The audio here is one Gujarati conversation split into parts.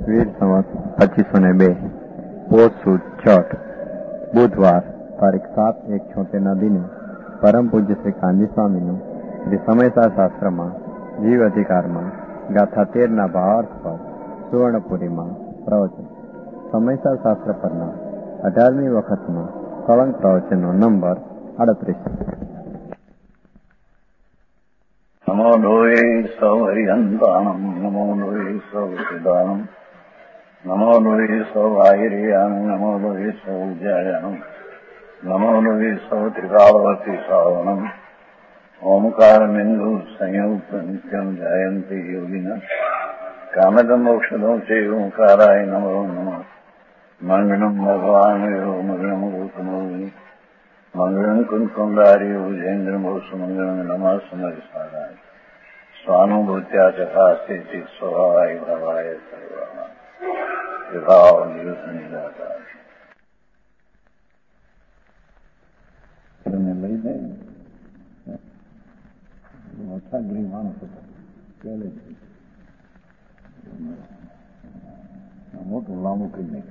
વીર સંવત 2502 પોષ સુદ છઠ બુધવાર તારીખ 7/1/76 દિને પરમ પૂજ્ય શ્રી કાનજી સ્વામીનું શ્રી સમયસાર શાસ્ત્રમાં જીવ અધિકારમાં ગાથા 13ના ભાવાર્થ પર સુવર્ણપુરીમાં પ્રવચન. સમયસાર શાસ્ત્ર પરના 18મી વખતમાં કલંક પ્રવચનનો નંબર 38. નમો લોહે સૌહરિયંતાણમ નમો લોહે સૌસિદાનમ નમો લોહે સૌભાગિરિયામ નમો લોહે સૌજયાનમ નમો લોહે સૌત્રિકાવતી સાવનમ ઓમકાર બિંદુ સંયુક્ત નિત્યમ જયંતિ યોગિના કામદમ મોક્ષદો છે ઓંકારાય નમો નમઃ. મંગળમ ભગવાન મંગળમ ગૌતમોની મંગળમ કુંકુંડારી ઉજેન્દ્રમોષ મંગળમ નમઃ સમરિસારાય સ્વાનુભૂત્યા ચકાસ્તે સ્વભાવાય ભાવાય સર્વમાં વિભાવ દિવસ નિરાકાર લઈ જાય મોટા ગૃહ માણસ પહેલે મોટું લાંબુ કરી નાખ્યું.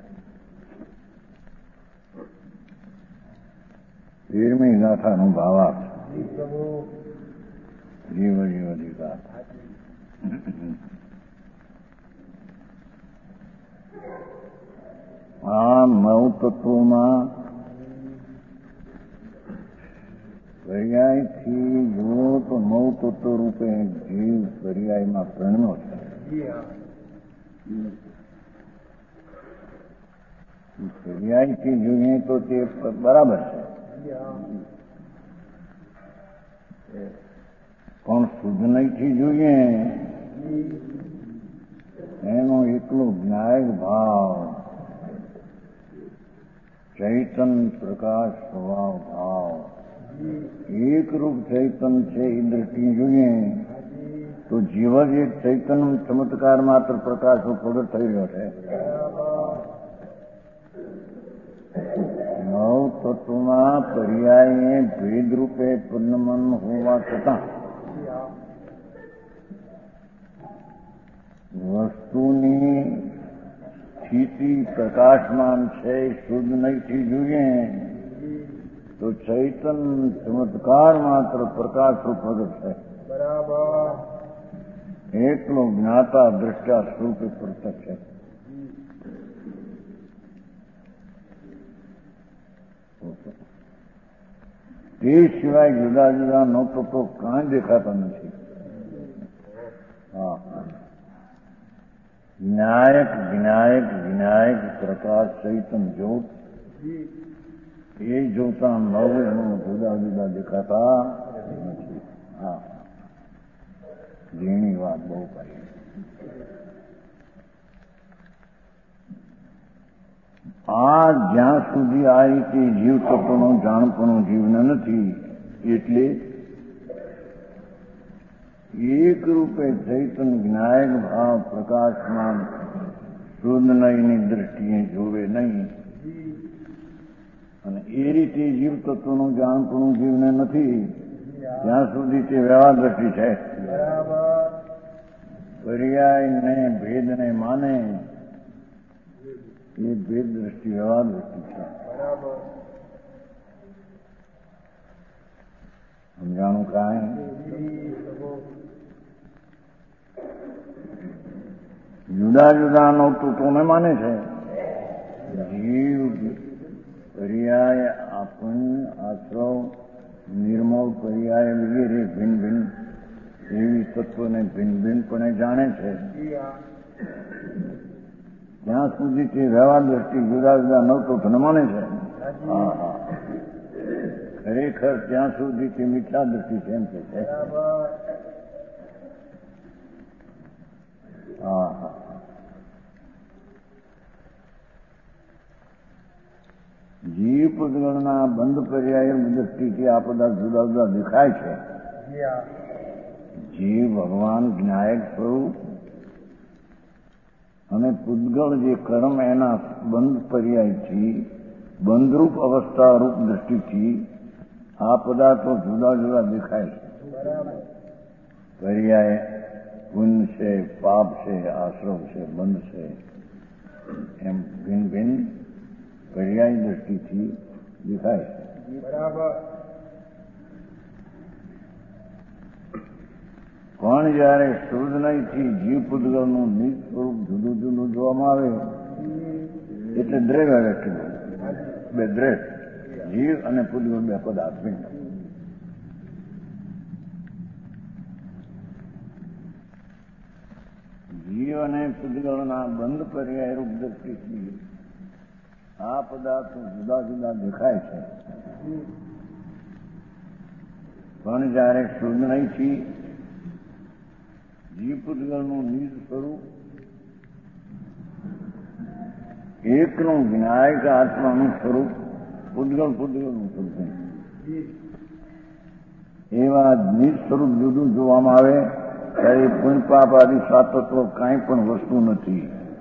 13મી ગાથાનું ભાવાર્થ જીવ જીવ અધિકાર. આ 9 તત્વોમાં પર્યાયથી જો તો 9 તત્વ રૂપે જીવ પર્યાયમાં પ્રણ્યો છે. પર્યાયથી જોઈએ તો તે બરાબર છે, પણ શુદ્ધનયથી જોઈએ એનો એકલો જ્ઞાયક ભાવ, ચૈતન પ્રકાશ સ્વભાવ ભાવ એકરૂપ ચૈતન છે. એ દ્રષ્ટિએ જોઈએ તો જીવ જ એક ચૈતન ચમત્કાર માત્ર પ્રકાશ પ્રગટ થઈ રહ્યો છે. 9 તત્વમાં પર્યાય ભેદ રૂપે પૂર્ણમન હોવા છતાં વસ્તુની સ્થિતિ પ્રકાશમાન છે. શુદ્ધ નહીંથી જોઈએ તો ચૈતન ચમત્કાર માત્ર પ્રકાશરૂપ પ્રગટ છે. એકલો જ્ઞાતા દ્રષ્ટા સ્વરૂપે પ્રત્યક્ષ છે. તે સિવાય જુદા જુદા 9 તત્વો કાંઈ દેખાતા નથી. જ્ઞાયક જ્ઞાયક જ્ઞાયક પ્રકાશ ચૈતન જ્યોત એ જોતા 9 જુદા જુદા દેખાતા નથી. જેની વાત બહુ કરી. આ જ્યાં સુધી આ રીતે જીવ તત્વનું જાણપણું જીવને નથી, એટલે એક રૂપે ચૈતન જ્ઞાયક ભાવ પ્રકાશમાન શુદ્ધ નયની દ્રષ્ટિએ જોવે નહીં. અને એ રીતે જીવ તત્વનું જાણપણું જીવને નથી ત્યાં સુધી તે વ્યવહાર દ્રષ્ટિ છે. પર્યાયને ભેદને માને એ ભેદ દ્રષ્ટિ વ્યવહાર દ્રષ્ટિ છે. સમજાણું કાંઈ? જુદા જુદા 9 તત્વોને માને છે. જીવ પર્યાય આપણ આશ્રવ નિર્મળ પર્યાય વગેરે ભિન્ન ભિન્ન એવી તત્વને ભિન્ન ભિન્નપણે જાણે છે. ત્યાં સુધી તે વ્યવહાર દ્રષ્ટિ જુદા જુદા 9 તત્વને માને છે. ખરેખર ત્યાં સુધી તે મિથ્યા દ્રષ્ટિ છે એમ કે છે. જીવ પૂતગળના બંધ પર્યાય દ્રષ્ટિથી આ પદાર્થ જુદા જુદા દેખાય છે. જીવ ભગવાન જ્ઞાયક સ્વરૂપ અને પૂતગળ જે કર્મ એના બંધ પર્યાયથી બંધરૂપ અવસ્થારૂપ દ્રષ્ટિથી આ પદાર્થો જુદા જુદા દેખાય છે. પર્યાય પુણ્ય છે, પાપ છે, આશ્રમ છે, બંધ છે, એમ ભિન્ન ભિન્ન પર્યાય દ્રષ્ટિથી દેખાય છે. બરાબર. પણ જયારે શુદ્ધનયથી જીવ પૂતગલનું નિજ સ્વરૂપ જુદું જુદું જોવામાં આવે એટલે દ્રવ્ય વ્યક્તિ બે દ્રવ્ય જીવ અને પૂતગલ બે પદાર્થ ભિન્ન. જીવ અને પૂતગલના બંધ પર્યાય રૂપ દ્રષ્ટિથી આ પદાર્થો જુદા જુદા દેખાય છે. પણ જયારે શુદ્ધનયથી જીવ પૂતગલનું નિજ સ્વરૂપ એકનું વિનાયક આત્માનું સ્વરૂપ પૂતગલનું સ્વરૂપ એવા નિજ સ્વરૂપ જુદું જોવામાં આવે ત્યારે પુણ્ય પાપ આદિ સાતત્વ કાંઈ પણ વસ્તુ નથી.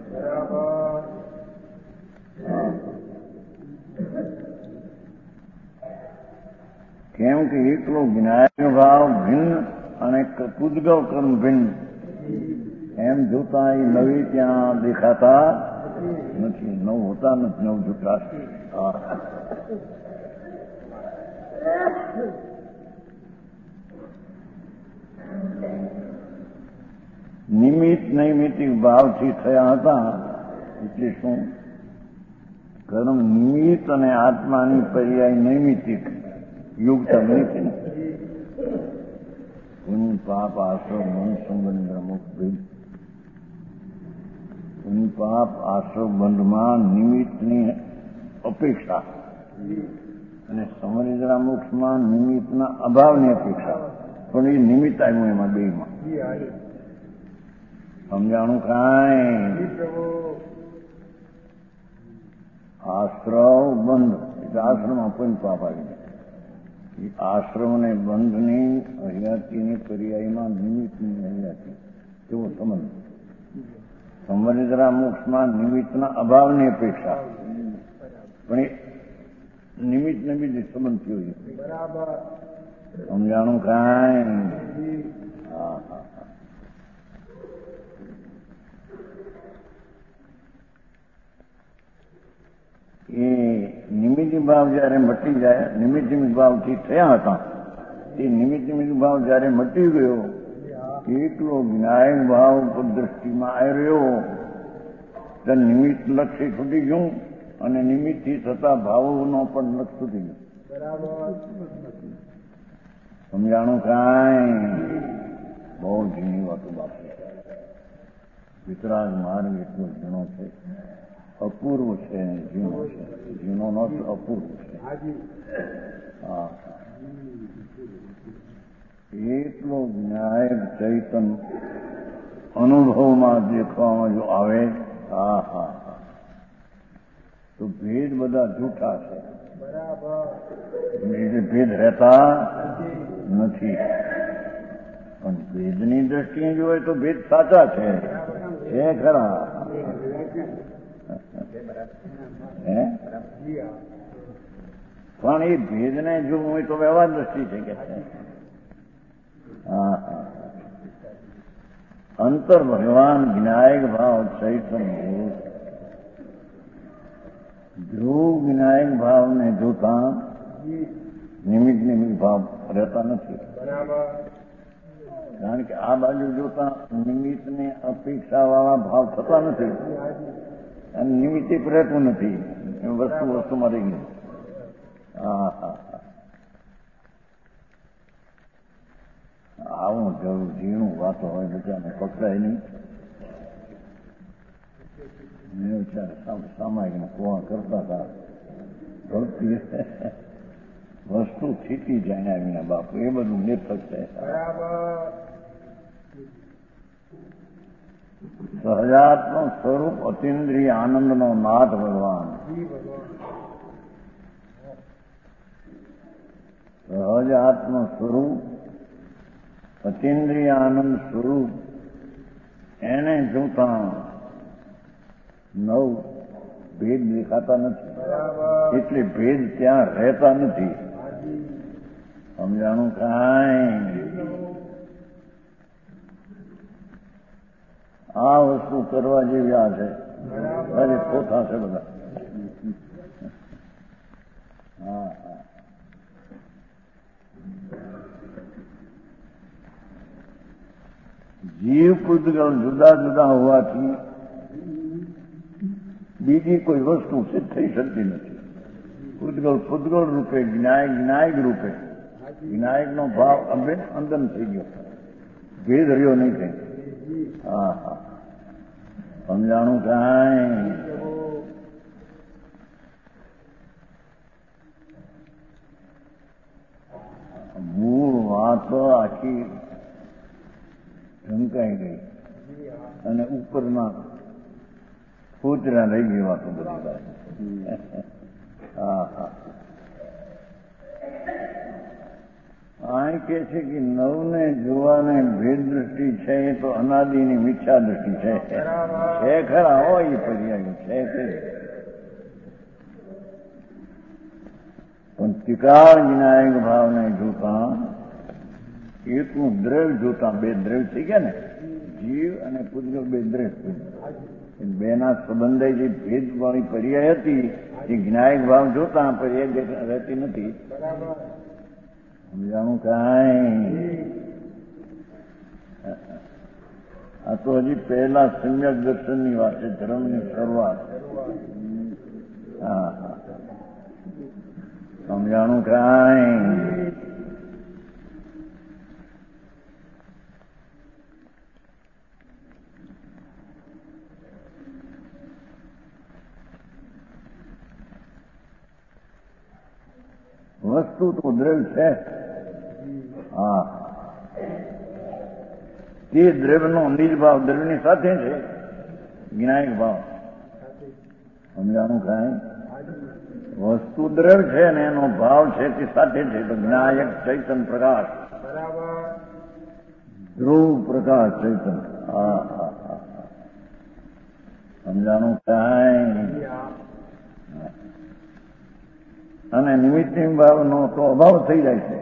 કેમ કે એકલો વિનાયક ભાવ ભિન્ન અને પૂતગલ કર્મ ભિન્ન એમ જોતા એ નવી ત્યાં દેખાતા નથી. નવ હોતા નથી, નવ જોતા. નિમિત્ત નૈમિતિક ભાવથી થયા હતા એટલે શું? કર્મ નિમિત્ત અને આત્માની પર્યાય નૈમિતિક યુક્ત નથી. પુણ્ય પાપ આશ્રમ મન સંબંધ અમુક ભેદ. પુણ્ય પાપ આશ્રમ બંધમાં નિમિત્તની અપેક્ષા અને સમરિદ્રા મોક્ષમાં નિમિત્તના અભાવની અપેક્ષા. પણ એ નિમિત્ત આવ્યું એમાં બેમાં. સમજાણું કાંઈ? આશ્રમ બંધ એટલે આશ્રમમાં પુણ્ય પાપ આવી જાય. આશ્રમ અને બંધની હરિયાતીની પર્યાયમાં નિમિત્તની હરિયાતી એવો સંબંધ. સમરિદ્રા મોક્ષમાં નિમિત્તના અભાવની અપેક્ષા. પણ એ નિમિત્તને બીજે સંબંધ થયો છે. સમજાણું કાંઈ? હા હા. એ નિમિત્ત ભાવ જયારે મટી જાય, નિમિત્ત ભાવથી થયા હતા એ નિમિત્ત ભાવ જયારે મટી ગયો એટલો વિનાયક ભાવ દ્રષ્ટિમાં આવી રહ્યો ત્યારે નિમિત્ત લક્ષ્ય છૂટી ગયું અને નિમિત્તથી થતા ભાવોનો પણ લક્ષ્ય છૂટી ગયો. સમજાણું કાંઈ? બહુ ઝીણી વાતો બાકી. વિતરાગ માર્ગ એટલો ઝીણો છે, અપૂર્વ છે, ઝીણો છે. ઝીણો નો અપૂર્વ છે. હા. એટલો વિનાયક ચૈતન અનુભવમાં દેખવામાં જો આવે હા હા હા તો ભેદ બધા જૂઠા છે. એટલે ભેદ રહેતા નથી. પણ ભેદની દ્રષ્ટિએ જોઈએ તો ભેદ સાચા છે ખરા. પણ એ ભેદને જોવું હોય તો વ્યવહાર દ્રષ્ટિ છે કે છે. અંતર ભગવાન વિનાયક ભાવ ચૈતન્ય ધ્રુવ વિનાયક ભાવને જોતા નિમિત્ત ભાવ રહેતા નથી. કારણ કે આ બાજુ જોતા નિમિત્તને અપેક્ષા વાળા ભાવ થતા નથી અને નિમિત્તે રહેતું નથી. વસ્તુમાં રહી ગયું. હા હા. આવું જરૂર ઝીણું વાતો હોય બધાને પકડાય નહીં. મેં વિચારે સામાયિકને કોણ કરતા હતા ભક્તિ વસ્તુ થીતી જાય વિના બાપુ એ બધું નિર્થક છે. સહજાત્મ સ્વરૂપ અતિન્દ્રિય આનંદનો નાથ ભગવાન. સહજ આત્મ સ્વરૂપ અતિન્દ્રિય આનંદ સ્વરૂપ એને જોતા નવ ભેદ દેખાતા નથી. એટલે ભેદ ત્યાં રહેતા નથી. સમજાણું કાંઈ? આ વસ્તુ કરવા જેવી આ છે. અરે પોતા છે બધા. હા હા. જીવ પૂતગલ જુદા જુદા હોવાથી બીજી કોઈ વસ્તુ સિદ્ધ થઈ શકતી નથી. પૂતગલ પૂતગલ રૂપે, જ્ઞાયક જ્ઞાયક રૂપે. વિનાયકનો ભાવ અંદન થઈ ગયો, ભેદ રહ્યો નહીં કઈ. હા હા, સમજાણું કાંઈ? મૂળ વાતો આખી ઢંકાઈ ગઈ અને ઉપરના ફૂતરા રહી ગઈ વાતો બધી. હા હા. અહીં કે છે કે નવને જોવાને ભેદ દ્રષ્ટિ છે એ તો અનાદિની મિથ્યા દ્રષ્ટિ છે. છે ખરા હોય એ પર્યાય છે ખરી, પણ ત્રિકાળ વિનાયક ભાવને જોતા, એકનું દ્રવ્ય જોતા, બે દ્રવ્ય થઈ ગયા ને, જીવ અને પૂતગલ બે દ્રવ્ય. બેના સંબંધે જે ભેદવાળી પર્યાય હતી એ જ્ઞાયક ભાવ જોતા પર્યાય રહેતી નથી. સમજાણું કાંઈ? આ તો હજી પહેલા સમ્યક દર્શનની વાત છે, ધર્મની શરૂઆત. હા હા, સમજાણું કાંઈ? વસ્તુ તો દ્રવ્ય છે. હા, તે દ્રવ્યનો નિજભાવ દ્રવ્યની સાથે છે, જ્ઞાયક ભાવ. સમજાણું કાંઈ? વસ્તુ દ્રવ્ય છે ને એનો ભાવ છે તે સાથે છે, તો જ્ઞાયક ચૈતન પ્રકાશ, ધ્રુવ પ્રકાશ ચૈતન. હા હા હા, સમજાણું કાંઈ? અને નિમિત્તિક ભાવનો તો અભાવ થઈ જાય છે.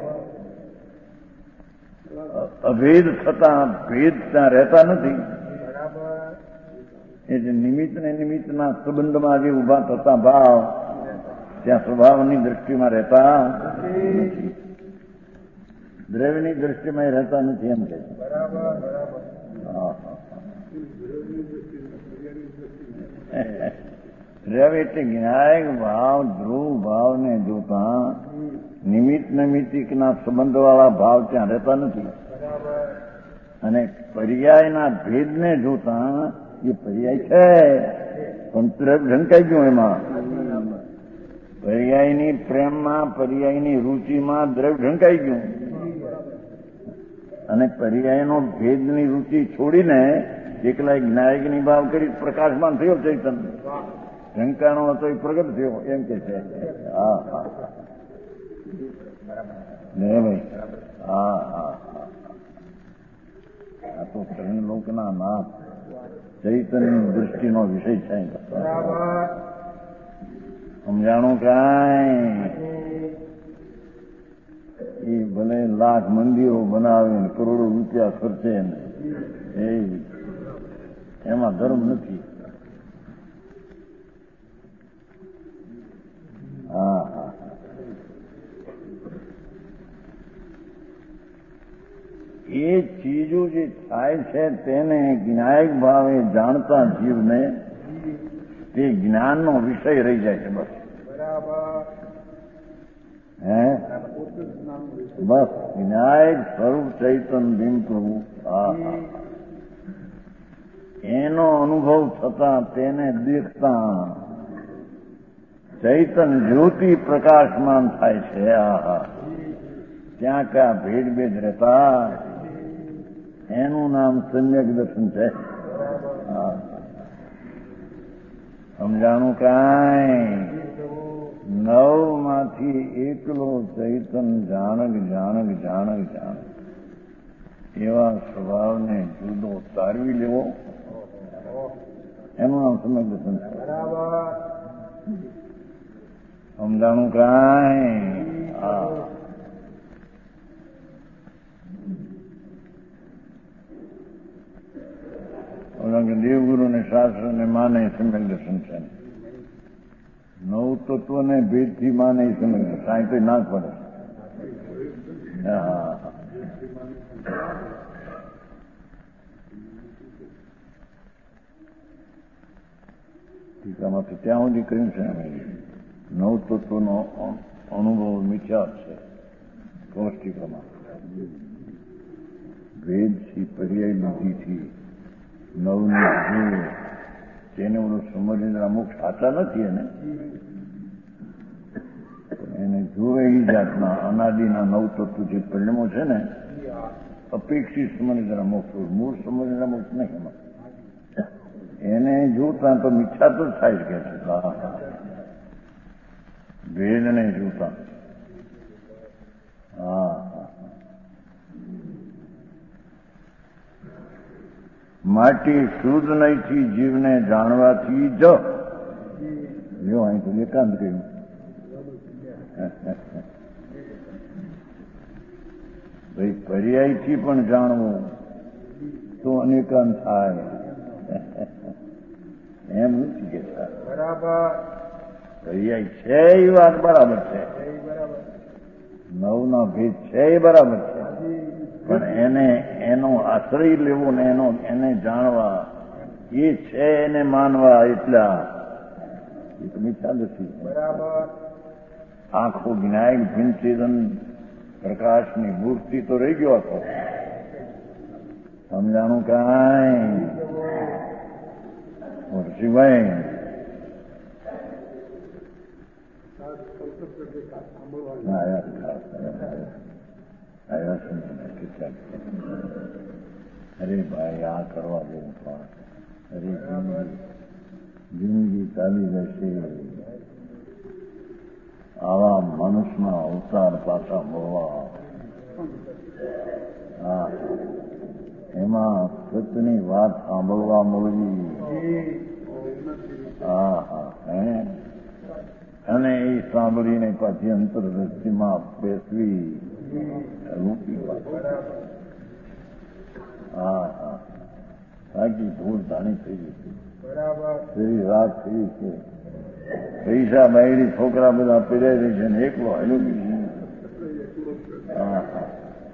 અભેદ થતા ભેદ ત્યાં રહેતા નથી. એટલે નિમિત્ત ને નિમિત્તના સંબંધમાં જે ઉભા થતા ભાવ ત્યાં સ્વભાવની દ્રષ્ટિમાં રહેતા નથી, દ્રવ્યની દ્રષ્ટિમાં રહેતા નથી, એમ કે દ્રવ્ય એટલે જ્ઞાયક ભાવ, ધ્રુવ ભાવને જોતા નિમિત્ત નૈમિત્તિકના સંબંધવાળા ભાવ ત્યાં રહેતા નથી. અને પર્યાયના ભેદને જોતા એ પર્યાય છે પણ ઢંકાઈ ગયું એમાં. પર્યાયની પ્રેમમાં, પર્યાયની રુચિમાં દ્રવ્ય ઢંકાઈ ગયું અને પર્યાયનો ભેદની રુચિ છોડીને એકલા જ્ઞાયકની ભાવ કરી પ્રકાશમાન થયો ચૈતન. ઢંકાણો હતો એ પ્રગટ થયો, એમ કે છે. હા હા ને ભાઈ, હા હા. આ તો ત્રણ લોકના નાથ ચૈતન્યની દૃષ્ટિનો વિષય છે. સમજાણું કાંઈ? એ ભલે લાખ મંદિરો બનાવે, કરોડો રૂપિયા ખર્ચે ને એમાં ધર્મ નથી. હા હા, એ ચીજો જે થાય છે તેને જ્ઞાયક ભાવે જાણતા જીવને તે જ્ઞાનનો વિષય રહી જાય છે. બસ હે, બસ જ્ઞાયક સ્વરૂપ ચૈતન બિંબ પ્રભુ. હા હા, એનો અનુભવ થતા તેને દેખતા ચૈતન જ્યોતિ પ્રકાશમાન થાય છે. હા હા, ત્યાં ક્યાં ભેદ ભેદ રહેતા, એનું નામ સમ્યક દર્શન છે. સમજાણું કાંઈ? નવમાંથી એકલો ચૈતન જાણક જાણક જાણક જાણક એવા સ્વભાવને જુદો તારવી લેવો, એનું નામ સમ્યક દર્શન છે. સમજાણું કાંઈ? હા, દેવગુરુને પ્રકાશ અને માને સમ્યક દર્શન છે. નવ તત્વને ભેદથી માને સમ્યક દર્શન. કાંઈ તો ના પડે. હા, ટીકામાંથી ત્યાં સુધી કહ્યું છે નવ તત્વનો અનુભવ મિથ્યા છે. ટીકામાં ભેદથી પર્યાય બુદ્ધિથી નવની જુએ તેને બધું સમજીને અમુક સાચા નથી. એને જુએ એ જાતના અનાદિના નવ તત્વ જે પરિણમો છે ને અપેક્ષિત સમજના મોક્ષ, મૂળ સમજના મોક્ષ નહીં. એમાં એને જોતા તો મિથ્યા તો થાય જ કે છે. ભેદને જોતા. હા, માટે શુદ્ધ નહીંથી જીવને જાણવાથી જ જો અહીં તો એકાંત કહ્યું. ભાઈ પર્યાયથી પણ જાણવું તો અનેકાંત થાય એમ નથી કહેતા. બરાબર પર્યાય છે એ વાત બરાબર છે. નવના ભેદ છે એ બરાબર છે. પણ એનો આશ્રય લેવો ને એને જાણવા એ છે એને માનવા એટલા એ તો મિથ્યા નથી. બરાબર આખું જ્ઞાયક ભિન્નચેતન પ્રકાશની મૂર્તિ તો રહી ગયો હતો. સમજાણું કાંઈ શિવાય અરે ભાઈ આ કરવા જેવું પાઠ. અરે જિંદગી ચાલી જશે. આવા મનુષ્યના અવતાર પાછા મળવા. હા, એમાં સત્યની વાત સાંભળવા મળવી. હા હા, અને એ સાંભળીને પાછી અંતરદ્રષ્ટિમાં બેસવી રૂપી વાત. હા હા, બાકી ધૂળ ધાણી થઈ ગઈ. ફરી રાત થઈ છે. પૈસા બાયડી છોકરા બધા પીરાઈ રહી છે ને એકલો હેલો. હા હા,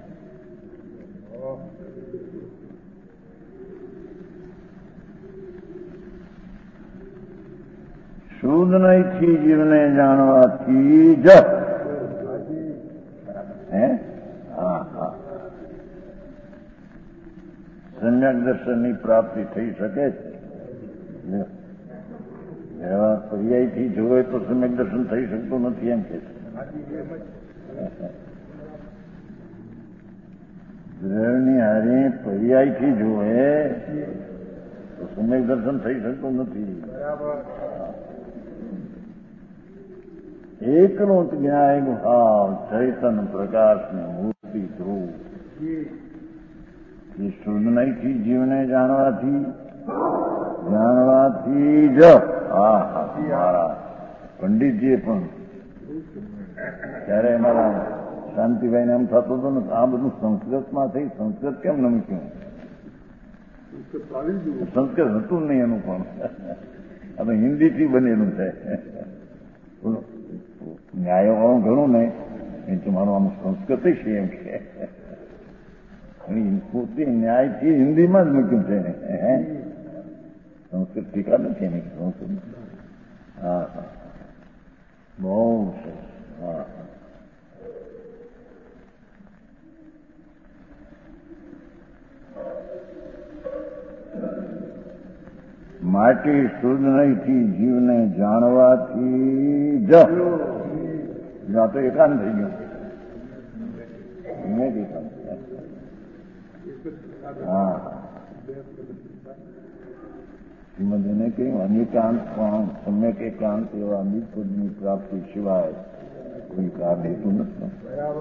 શુદ્ધ નહીંથી જીવને જાણવાથી જ. હા હા, સમ્યક દર્શનની પ્રાપ્તિ થઈ શકે છે. એવા પર્યાયથી જોવે તો સમ્યક દર્શન થઈ શકતું નથી એમ કે છે. ગ્રહની હારે પર્યાયથી જોવે તો સમ્યક દર્શન થઈ શકતું નથી. એકનો જ્ઞાન ભાવ ચૈતન પ્રકાશની મૂર્તિ ધ્રુવ એ શુદ્ધ નહીંથી જીવને જાણવાથી જ. હા હા, મારા પંડિતજીએ પણ ત્યારે મારા શાંતિભાઈને એમ થતું હતું ને આ બધું સંસ્કૃતમાં થઈ. સંસ્કૃત કેમ ન મૂક્યું? સંસ્કૃત હતું નહીં એનું પણ. હવે હિન્દીથી બનેલું છે. ન્યાયવાળું ઘણું નહીં એ તો મારું આમ સંસ્કૃત છે એમ કે પોતે ન્યાયથી હિન્દીમાં જ મૂક્યું છે. સંસ્કૃત ટીકા નથી એની સંસ્કૃત. હા હા, બહુ સરસ. હા, માટે શુદ્ધ નહીંથી જીવને જાણવાથી જ. આ તો એકાંત થઈ ગયું. હા, શ્રીમદને કહ્યું અનેકાંત પણ સમ્યક એકાંત એવા નિપદની પ્રાપ્તિ સિવાય કોઈ લાભ લેતું નથી.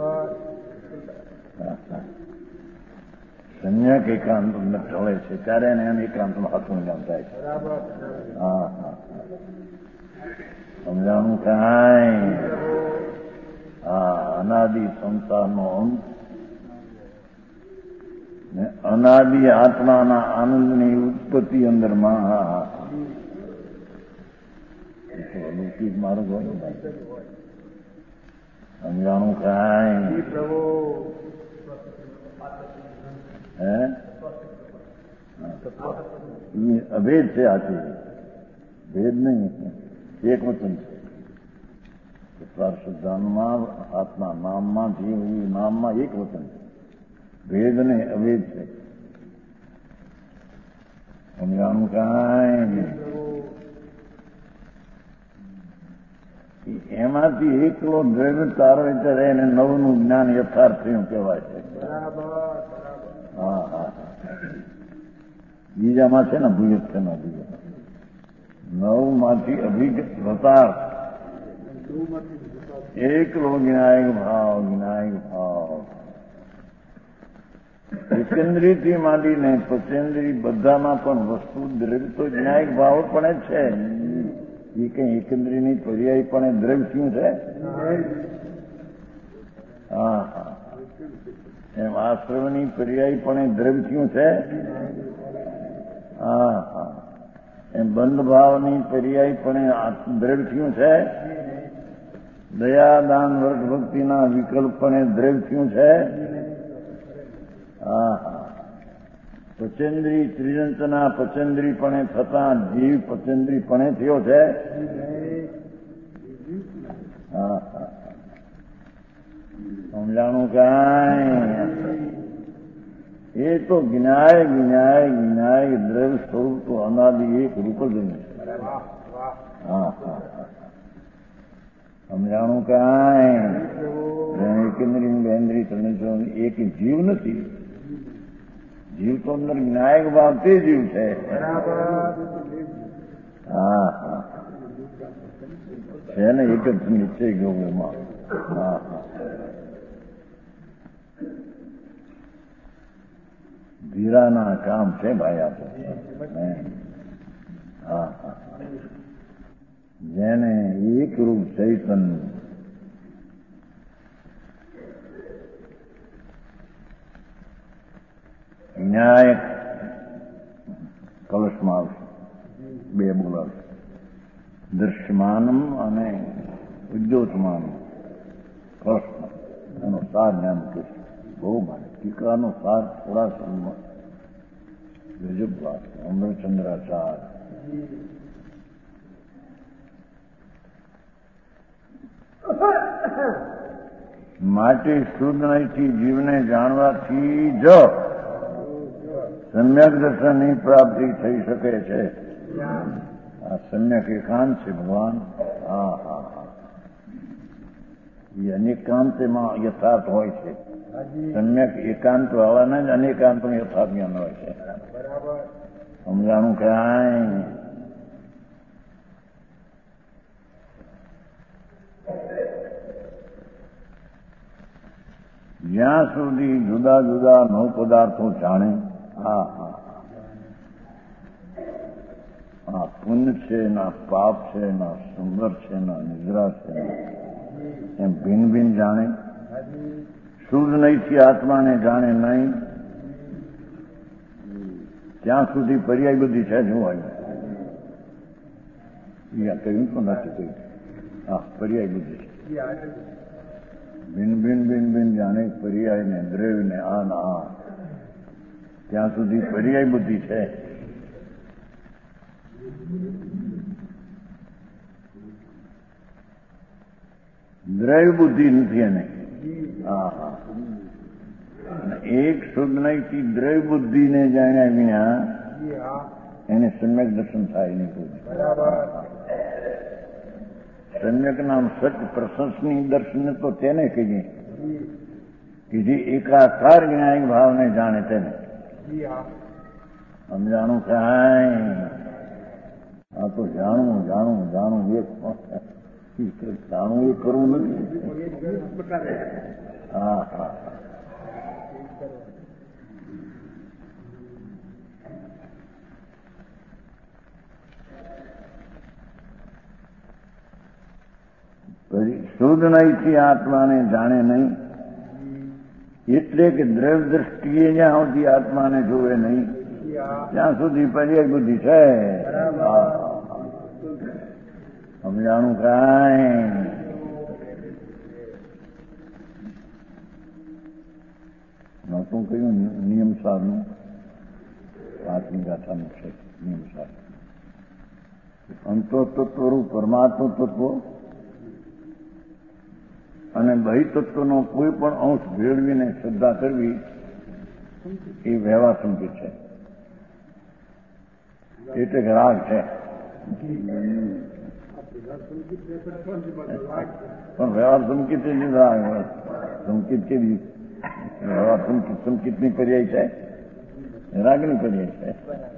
સમ્યક એકાંત ટળે છે ત્યારે એને એકાંતમાં હાથું જ્ઞાન થાય છે. હા હા, સમજાણું કાંઈ? હા, અનાદિ સંસારનો અંત ને અનાદિ આત્માના આનંદની ઉત્પત્તિ અંદરમાં. હા હા અલૌકિક માર્ગ હોય ને સમજાણું કાંઈ હે અભેદ છે. આથી ભેદ નહીં, એક વચન છે. શુદ્ધાનમાં આત્મા નામમાંથી નામમાં એક વચન છે. ભેદ ને અભેદ છે. સમજાણું કાંઈ એમાંથી એકલો દ્રવ્ય તારો એટલે એને નવનું જ્ઞાન યથાર્થ થયું કહેવાય છે. હા હા બીજામાં છે ને ભૂયત છે ને બીજા નવમાંથી અભિગત ભતાર એકલો જ્ઞાયક ભાવ એકેન્દ્રીથી માંડીને પચેન્દ્રી બધામાં પણ વસ્તુ દ્રવ્ય તો જ્ઞાયક ભાવ પણ જ છે. એ કઈ એકંદરીની પર્યાય પણ દ્રવ્ય શું છે? હા હા એમ આશ્રમની પર્યાય પણ દ્રવ્ય શું છે? હા હા એમ બંધ ભાવની પર્યાય પણ દ્રવ્ય શું છે? દયા દાન વર્ગ ભક્તિના વિકલ્પ પણ દ્રવ્ય શું છે? હા હા પચેન્દ્રી ત્રિજંતના પચેન્દ્રી પણ થતા જીવ પચેન્દ્રી પણ થયો છે. હા હા સમજાણું કાંઈ એ તો જ્ઞાય દ્રવ્ય સ્વરૂપ તો અનાદિ એક રૂપ જ નહીં. હા હા સમજાણું કાંઈ એકેન્દ્રી બેન્દ્રી ત્રણ એક જીવ નથી. જીવ તો અંદર જ્ઞાયક ભાવ તે જીવ છે. હા હા છે ને એક જ નિશ્ચય ગયો એમાં. હા હા ધીરાના કામ છે ભાઈ આ તો. હા હા જેને એકરૂપ ચૈતન ન્યાય કલશમાં આવશે. બે બોલાવશે દૃશ્યમાનમ અને ઉદ્યોતમાનમ. કલશમાં એનો સાર જ્ઞાન કહીશ. બહુ માને ટીકાનો સાર થોડા સમયમાં ગજબ વાત. અમરચંદ્રાચાર્ય માટે શુદ્ધ નહીંથી જીવને જાણવાથી જ સમ્યક દર્શનની પ્રાપ્તિ થઈ શકે છે. આ સમ્યક એકાંત છે ભગવાન. હા હા હા એ અનેકાંતમાં યથાર્થ હોય છે. સમ્યક એકાંત વાળાને જ અનેકાંતનું યથાર્થ જ્ઞાન હોય છે. સમજાણું કાંઈ જ્યાં સુધી જુદા જુદા નવ પદાર્થો જાણે. હા હા હા પુણ્ય છે ના પાપ છે ના સુંદર છે ના નિદ્રા છે એમ ભિન્ન ભિન્ન જાણે. શુદ્ધ નહીંથી આત્માને જાણે નહીં ત્યાં સુધી પર્યાય બધી છે જ હોય. કહ્યું તો નથી કહ્યું. હા પર્યાય બધી છે. ભિન્ન ભિન્ન ભિન્ન ભિન્ન જાણે પર્યાય ને દ્રવ્ય ને આ ના આ ત્યાં સુધી પર્યાય બુદ્ધિ છે. દ્રવ્ય બુદ્ધિ નથી એને. હા હા એક શુદ્ધ નહીંથી દ્રવ્ય બુદ્ધિને જાણ્યા વિના એને સમ્યક દર્શન થાય નહીં. સમ્યક નામ સત્ય પ્રશંસની દર્શન તો તેને કહીએ કે જે એકાકાર જ્ઞાયક ભાવને જાણે તેને. સમજાણું કાંઈ આ તો જાણવું જાણવું એક જાણવું એ કરવું નથી. હા હા શુદ્ધ નહીંથી આત્માને જાણે નહીં એટલે કે દ્રવ્ય દ્રષ્ટિએ જ્યાં સુધી આત્માને જોવે નહીં ત્યાં સુધી પર્યાય બુદ્ધિ છે. સમજાણું કાંઈ નહોતું કહ્યું નિયમ સારનું પાંચમી ગાથાનું છે નિયમ સાર. અંતઃતત્વરૂપ પરમાત્મ તત્વ અને બહિતત્વનો કોઈ પણ અંશ ભેળવીને શ્રદ્ધા કરવી એ વ્યવહાર સંકેત છે, એટલે કે રાગ છે. પણ વ્યવહાર સંકેત રાગ સંકેત કેવી વ્યવહાર સંકેતની પર્યાય છે, રાગની પર્યાય છે.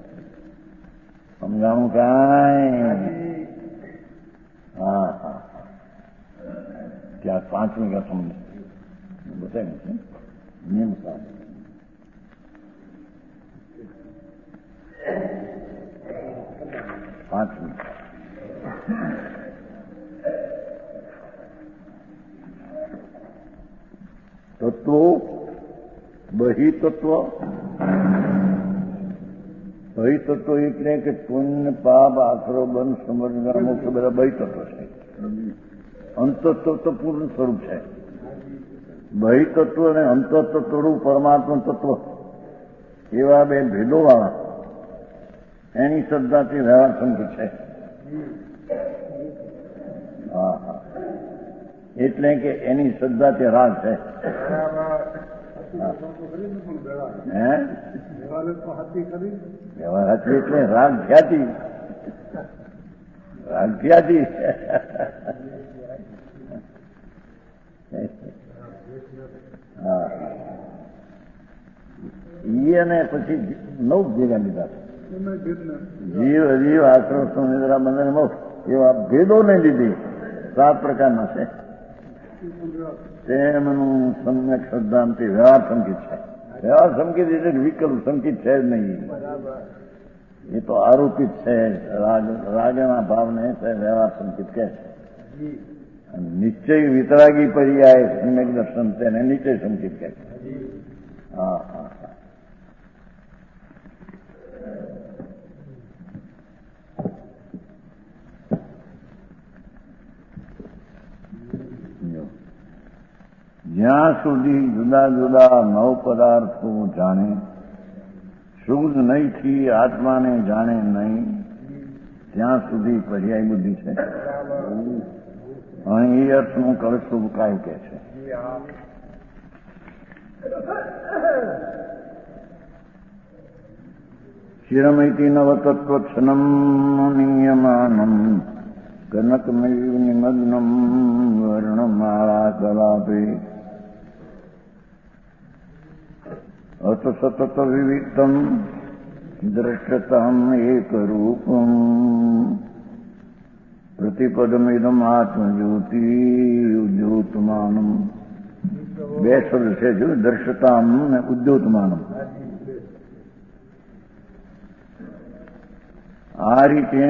સમજાણું કાંઈ? હા હા ત્યાં પાંચમી ગાથા બતાવ્યું છે નિયમ સાર. પાંચમી તત્વો બહિતત્વ. બહિતત્વ એટલે કે પુણ્ય પાપ આશરો બંધ સમજના મોક્ષ બધા બહિતત્વ છે. અંતતત્વ તો પૂર્ણ સ્વરૂપ છે. બહિતત્વ અને અંતતત્વરૂપ પરમાત્મા તત્વ એવા બે ભેદોવાળા એની શ્રદ્ધાથી વ્યવહાર સંકેત છે. હા હા એટલે કે એની શ્રદ્ધાથી રાગ છે. હે વ્યવહાર હતી એટલે રાગ ખ્યાતિ. રાગ ખ્યાતિ હા અને પછી 9 ભેગા લીધા જીવ અજીવ આશ્રમ નિદ્રા બંધન મોક્ષ એવા ભેદોને લીધે 7 પ્રકારના છે. તેમનું સમ્યક શ્રદ્ધાંતિ વ્યવહાર સંકેત છે. વ્યવહાર સંકેત એટલે વિકલ્પ સંકેત છે જ નહીં, એ તો આરોપિત છે. રાગના ભાવને વ્યવહાર સંકેત કહે છે. નિશ્ચય વિતરાગી પર્યાય સમ્યક દર્શન તેને નિશ્ચય સંકેત કહે છે. હા હા જ્યાં સુધી જુદા જુદા નવ પદાર્થો જાણે, શુદ્ધ નહીંથી આત્માને જાણે નહીં, ત્યાં સુધી પર્યાય બુદ્ધિ છે. અહીં એ અર્થનું કળશુભ કાય કે છે. ચિરમૈતિ નવતત્વક્ષનમ નિયમાનમ કનકમયુ નિમગ્નમ વર્ણમાળા કલાપે અત સતત વિવિક્તમ દ્રષ્ટતામ એકરૂપમ પ્રતિપદમિદમ આત્મજ્યોતિ ઉદ્યોતમાનમ. 2 શબ્દ છે જો, દ્રષ્ટતામ ને ઉદ્યોતમાનમ. આ રીતે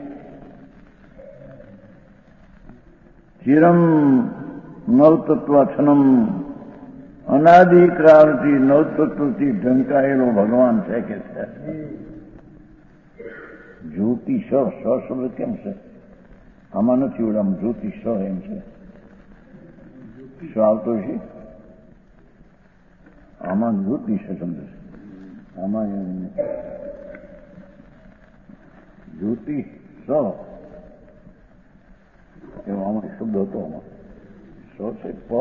ચિરમ નવતત્વાક્ષનમ અનાદિકાળથી નવતત્વથી ઢંકાયેલો ભગવાન છે કે છે. જ્યોતિ સ શબ્દ કેમ છે? આમાં નથી ઓલામાં જ્યોતિ સ એમ છે. સ આવતો છે આમાં જ્યોતિ સ શબ્દ છે. આમાં જ્યોતિ સ એવો આમાં શબ્દ હતો. આમાં સ છે પ.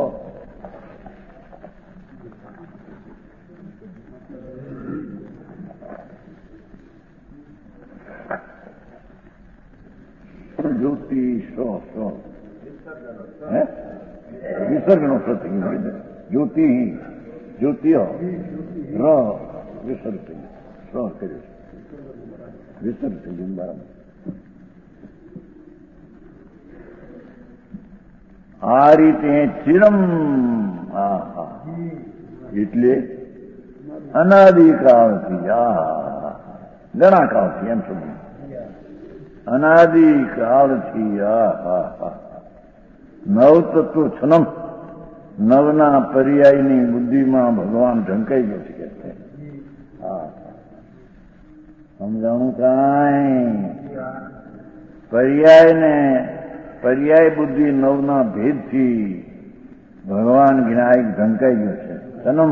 જ્યોતિ વિસર્ગનો પ્રતિ જ્યોતિ જ્યોતિઓ ર વિસર્ગ થઈ ગયું. સ કર્યું વિસર્ગ થઈ ગયું બરાબર. આ રીતે ચિરમ એટલે અનાદિકાળથી ઘણા કાળથી એમ સમજ અનાદિકાળથી નવતત્વ છનમ નવના પર્યાયની બુદ્ધિમાં ભગવાન ઢંકાઈ ગયો છે. સમજાણું કાંઈ પર્યાય બુદ્ધિ નવના ભેદથી ભગવાન વિનાયક ઢંકાઈ ગયો છે. સનમ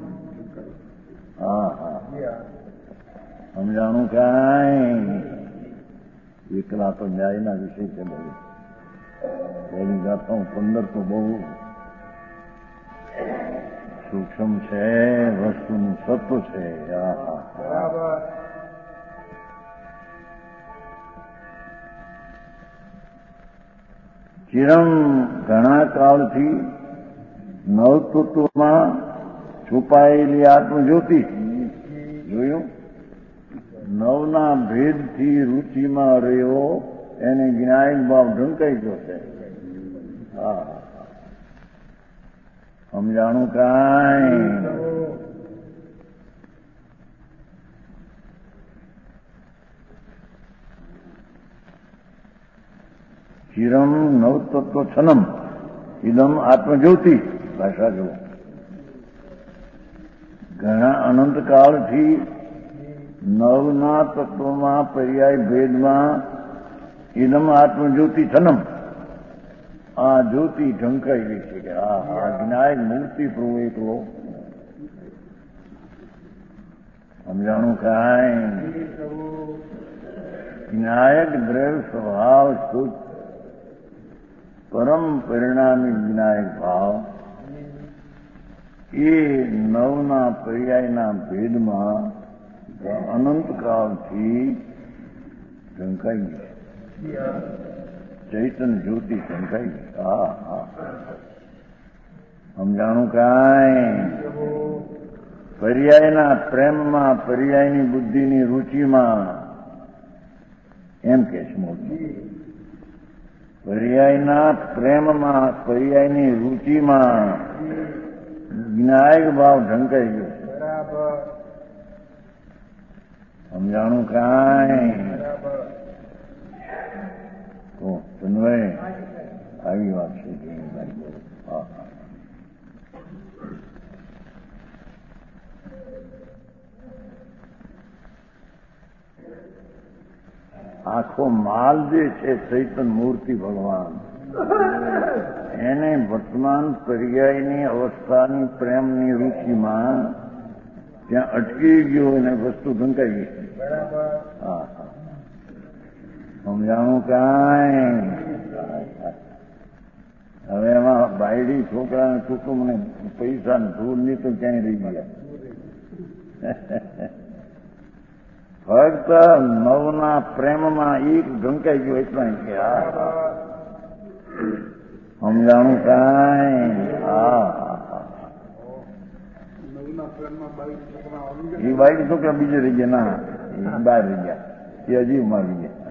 હા હા સમજાણું કાંઈ એકલા તો ન્યાયના વિષય છે. બધું પહેલી ગાથા 15 તો બહુ સૂક્ષ્મ છે, વસ્તુનું સત્વ છે. ચિરમ ઘણા કાળથી નવતત્વમાં છુપાયેલી આત્મજ્યોતિ જોયું, નવના ભેદથી રુચિમાં રહ્યો એને વિનાયક ભાવ ઢંકાઈ ગયો છે. હા સમજાણું કાંઈ ચિરમ નવતત્વ છનમ ઇદમ આત્મજ્યોતિ. ભાષા જુઓ, ઘણા અનંતકાળથી નવના તત્વમાં પર્યાય ભેદમાં ઇદમ આત્મજ્યોતિ છનમ આ જ્યોતિ ઢંકાઈ ગઈ છે કે આ વિનાયક મૂર્તિ પ્રભુ એકલો. સમજાણું કાંઈ વિનાયક દ્રવ્ય સ્વભાવ શુદ્ધ પરમ પરિણામી વિનાયક ભાવ એ નવના પર્યાયના ભેદમાં અનંતકાળથી ઢંકાઈ ગઈ. ચૈતન્ય જ્યોતિ ઢંકાઈ ગઈ. હા હા સમજાણું કાંઈ પર્યાયના પ્રેમમાં પર્યાયની બુદ્ધિની રુચિમાં એમ કે છે મોટી. પર્યાયના પ્રેમમાં પર્યાયની રુચિમાં વિનાયક ભાવ ઢંકાઈ ગયો છે. સમજાણું કાંઈ તો તન્વય આવી વાત છે. હા આખો માલ જે છે ચૈતન્ય મૂર્તિ ભગવાન એને વર્તમાન પર્યાયની અવસ્થાની પ્રેમની રુચિમાં ત્યાં અટકી ગયો અને વસ્તુ ઢંકાઈ ગઈ. હા હા સમજાણું કાંઈ હવે એમાં બાયડી છોકરાને કુટુંબને પૈસા ધૂળની તો ક્યાંય રહી ગયા. ફક્ત નવના પ્રેમમાં એક ઢંકાઈ ગયો એટલા કે સમજાણું કાંઈ. હા એ બાઈક છોકરા બીજે રહી ગયા. ના બહાર રહી ગયા, એ અજીવમાં રહી ગયા.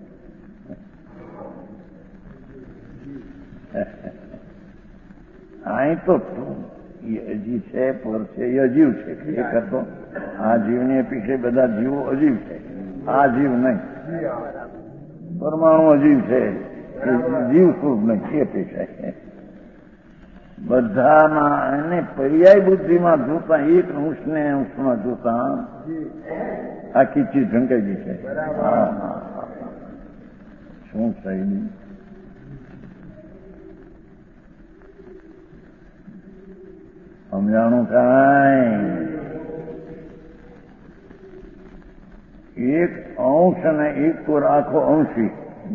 અહીં તો એ અજીવ છે, પર છે, એ અજીવ છે. ખરેખર તો આ જીવની અપેક્ષા બધા જીવો અજીવ છે. આ જીવ નહીં, પરમાણુ અજીવ છે, જીવ સ્વરૂપ નહીં. એ અપેક્ષા છે બધામાં. એને પર્યાય બુદ્ધિમાં જોતા એક અંશને અંશમાં જોતા આખી ચીજ ઢંકાઈ ગઈ છે. હા હા શું થયું? સમજાણું કાંઈ એક અંશ અને એક તો આખો અંશી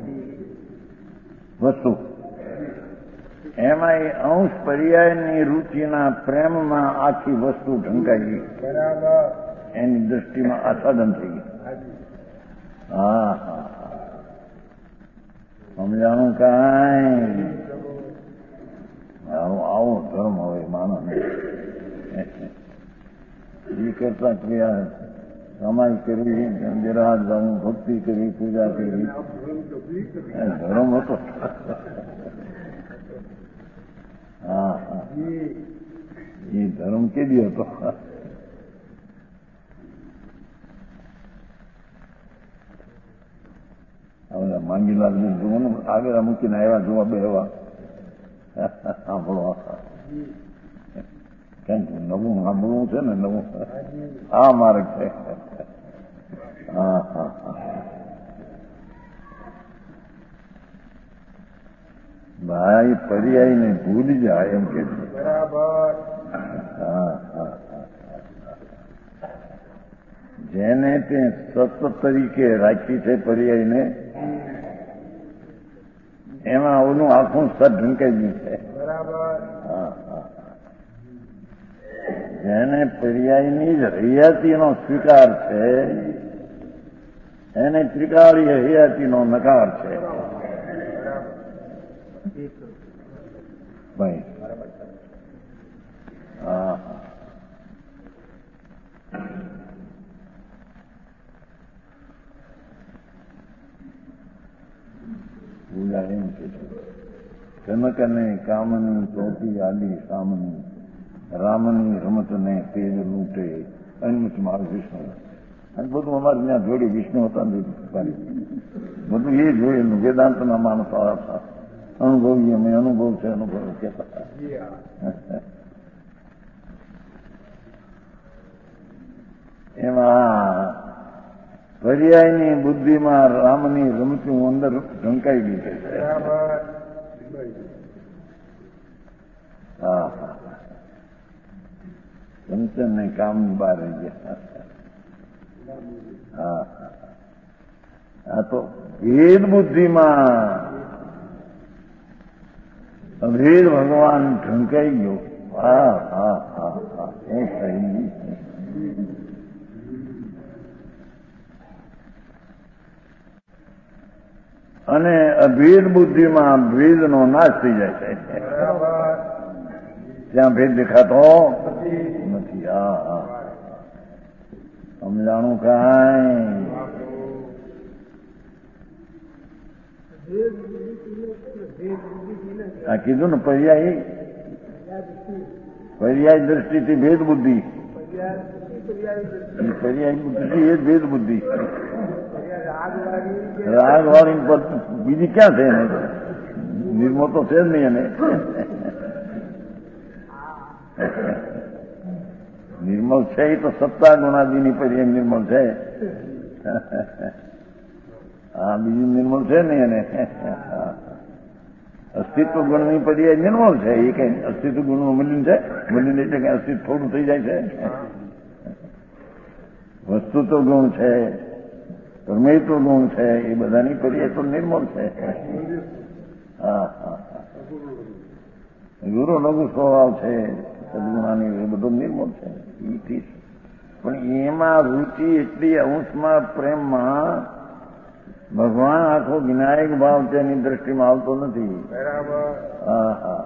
વસ્તુ એમાં એ અંશ પર્યાયની રુચિના પ્રેમમાં આખી વસ્તુ ઢંકાઈ ગઈ. એની દ્રષ્ટિમાં આસ્વાદન થઈ ગઈ. હા હા સમજાણું કાંઈ આવો ધર્મ હવે માણસ એ કરતા ક્રિયા કમાઈ કરવી, જરા ભક્તિ કરવી, પૂજા કરવી ધર્મ હતો. હા હા એ ધર્મ કેદી હતો? હવે માંગીલાલ જોવાનું આગળ મૂકીને આવ્યા જોવા બેહવા સાંભળવા. કંઈક નવું સાંભળવું છે ને, નવું આ માર્ગ છે. હા હા હા ભાઈ પર્યાયને ભૂલી જાય એમ કે બરાબર. હા હા જેને તે સત તરીકે રાખી છે પર્યાયને એમાં ઓનું આખું સત ઢંકાઈ ગયું છે. બરાબર. હા હા જેને પર્યાયની જ હૈયાતીનો સ્વીકાર છે એને ત્રિકાળી હૈયાતીનો નકાર છે. ભાઈ હા પૂજા એમ કે છે કનકને કામની ચોથી આલી સામની રામની રમતને તેજ લૂંટે અનમત માર વિષ્ણુ. અને બધું અમારે ત્યાં જોડી વિષ્ણુ હતા ને બધું એ જોયેલું વેદાંતના માણસો હતા. અનુભવી અમે અનુભવ છે અનુભવ કહેતા. એમાં પર્યાયની બુદ્ધિમાં રામની રમતું અંદર ઢંકાઈ ગઈ છે. હા હા કંચનને કામની બહાર રહી ગયા. હા આ તો ભેદ બુદ્ધિમાં અભેદ ભગવાન ઢંકાઈ ગયો. હા હા હા હા એ સહી. અને અભેદ બુદ્ધિમાં ભેદનો નાશ થઈ જાય છે. ત્યાં ભેદ દેખાતો નથી. હા હા સમજાણું કાંઈ આ કીધું ને પર્યાય દ્રષ્ટિથી ભેદ બુદ્ધિ. પર્યાય બુદ્ધિ એ જ ભેદ બુદ્ધિ. રાગ વાળી બીજી ક્યાં છે એને? નિર્મળ તો છે જ નહીં એને. નિર્મળ છે એ તો સત્તા ગુણાદિની પર્યાય નિર્મળ છે. હા બીજું નિર્મળ છે નહીં એને. અસ્તિત્વ ગુણની પર્યાય નિર્મળ છે. એ કઈ અસ્તિત્વ ગુણનું મલિન છે? મલિન એટલે કઈ અસ્તિત્વ થોડું થઈ જાય છે? વસ્તુત્વ ગુણ છે, પરમેશ્વર ગુણ છે, એ બધાની પર્યાય તો નિર્મળ છે. હા હા ગુરુ લઘુ સ્વભાવ છે, સદગુણાની એ બધું નિર્મળ છે. પણ એમાં રુચિ એટલી અંશમાં પ્રેમમાં ભગવાન આખો વિનાયક ભાવ તેની દ્રષ્ટિમાં આવતો નથી. હા હા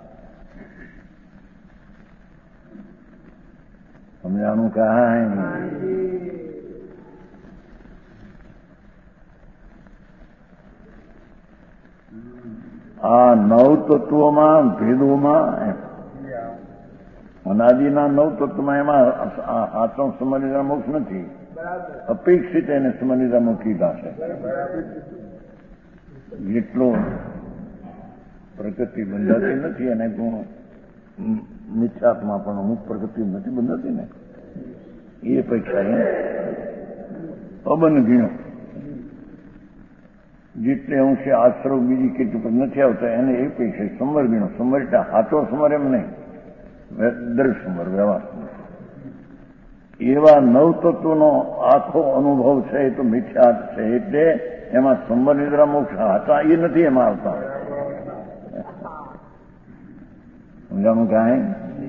સમજાણું કાંઈ આ નવ તત્વોમાં ભેદોમાં અનાદિના નવ તત્વમાં એમાં આત્મ સમજના મોક્ષ નથી. અપેક્ષિત એને સમજના મોક્ષ કીધા છે. જેટલો પ્રગતિ બંધાતી નથી અને મિથ્યાત્મા પણ અમુક પ્રગતિ નથી બંધાતી ને એ અપેક્ષા અબન ગીણો જેટલે અંશે આશ્રવ બીજી કેટલી પર નથી આવતા એને એ પૈસા સમર ગીણો. સમરતા હાથો સમર એમ નહીં, દર સમર વ્યવહાર એવા નવ તત્વનો આખો અનુભવ છે એ તો મિથ્યા છે. એટલે એમાં સંબર નિદ્રા મોક્ષ હતા એ નથી એમાં આવતા. સમજાણું કાંઈ?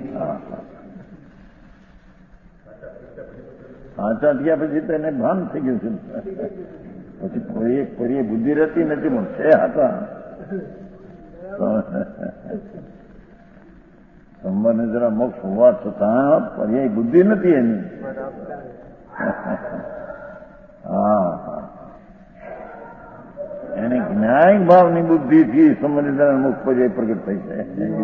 સાચા થયા પછી તો એને ભાન થઈ ગયું છે. પછી ફરી બુદ્ધિ રહેતી નથી પણ છે હતા. સંબંધ જરા મોક્ષ હોવા છતાં પર્યાય બુદ્ધિ નથી એની. હા એને જ્ઞાન ભાવની બુદ્ધિથી સંબંધ જરા મોક્ષ પર્યાય પ્રગટ થઈ છે.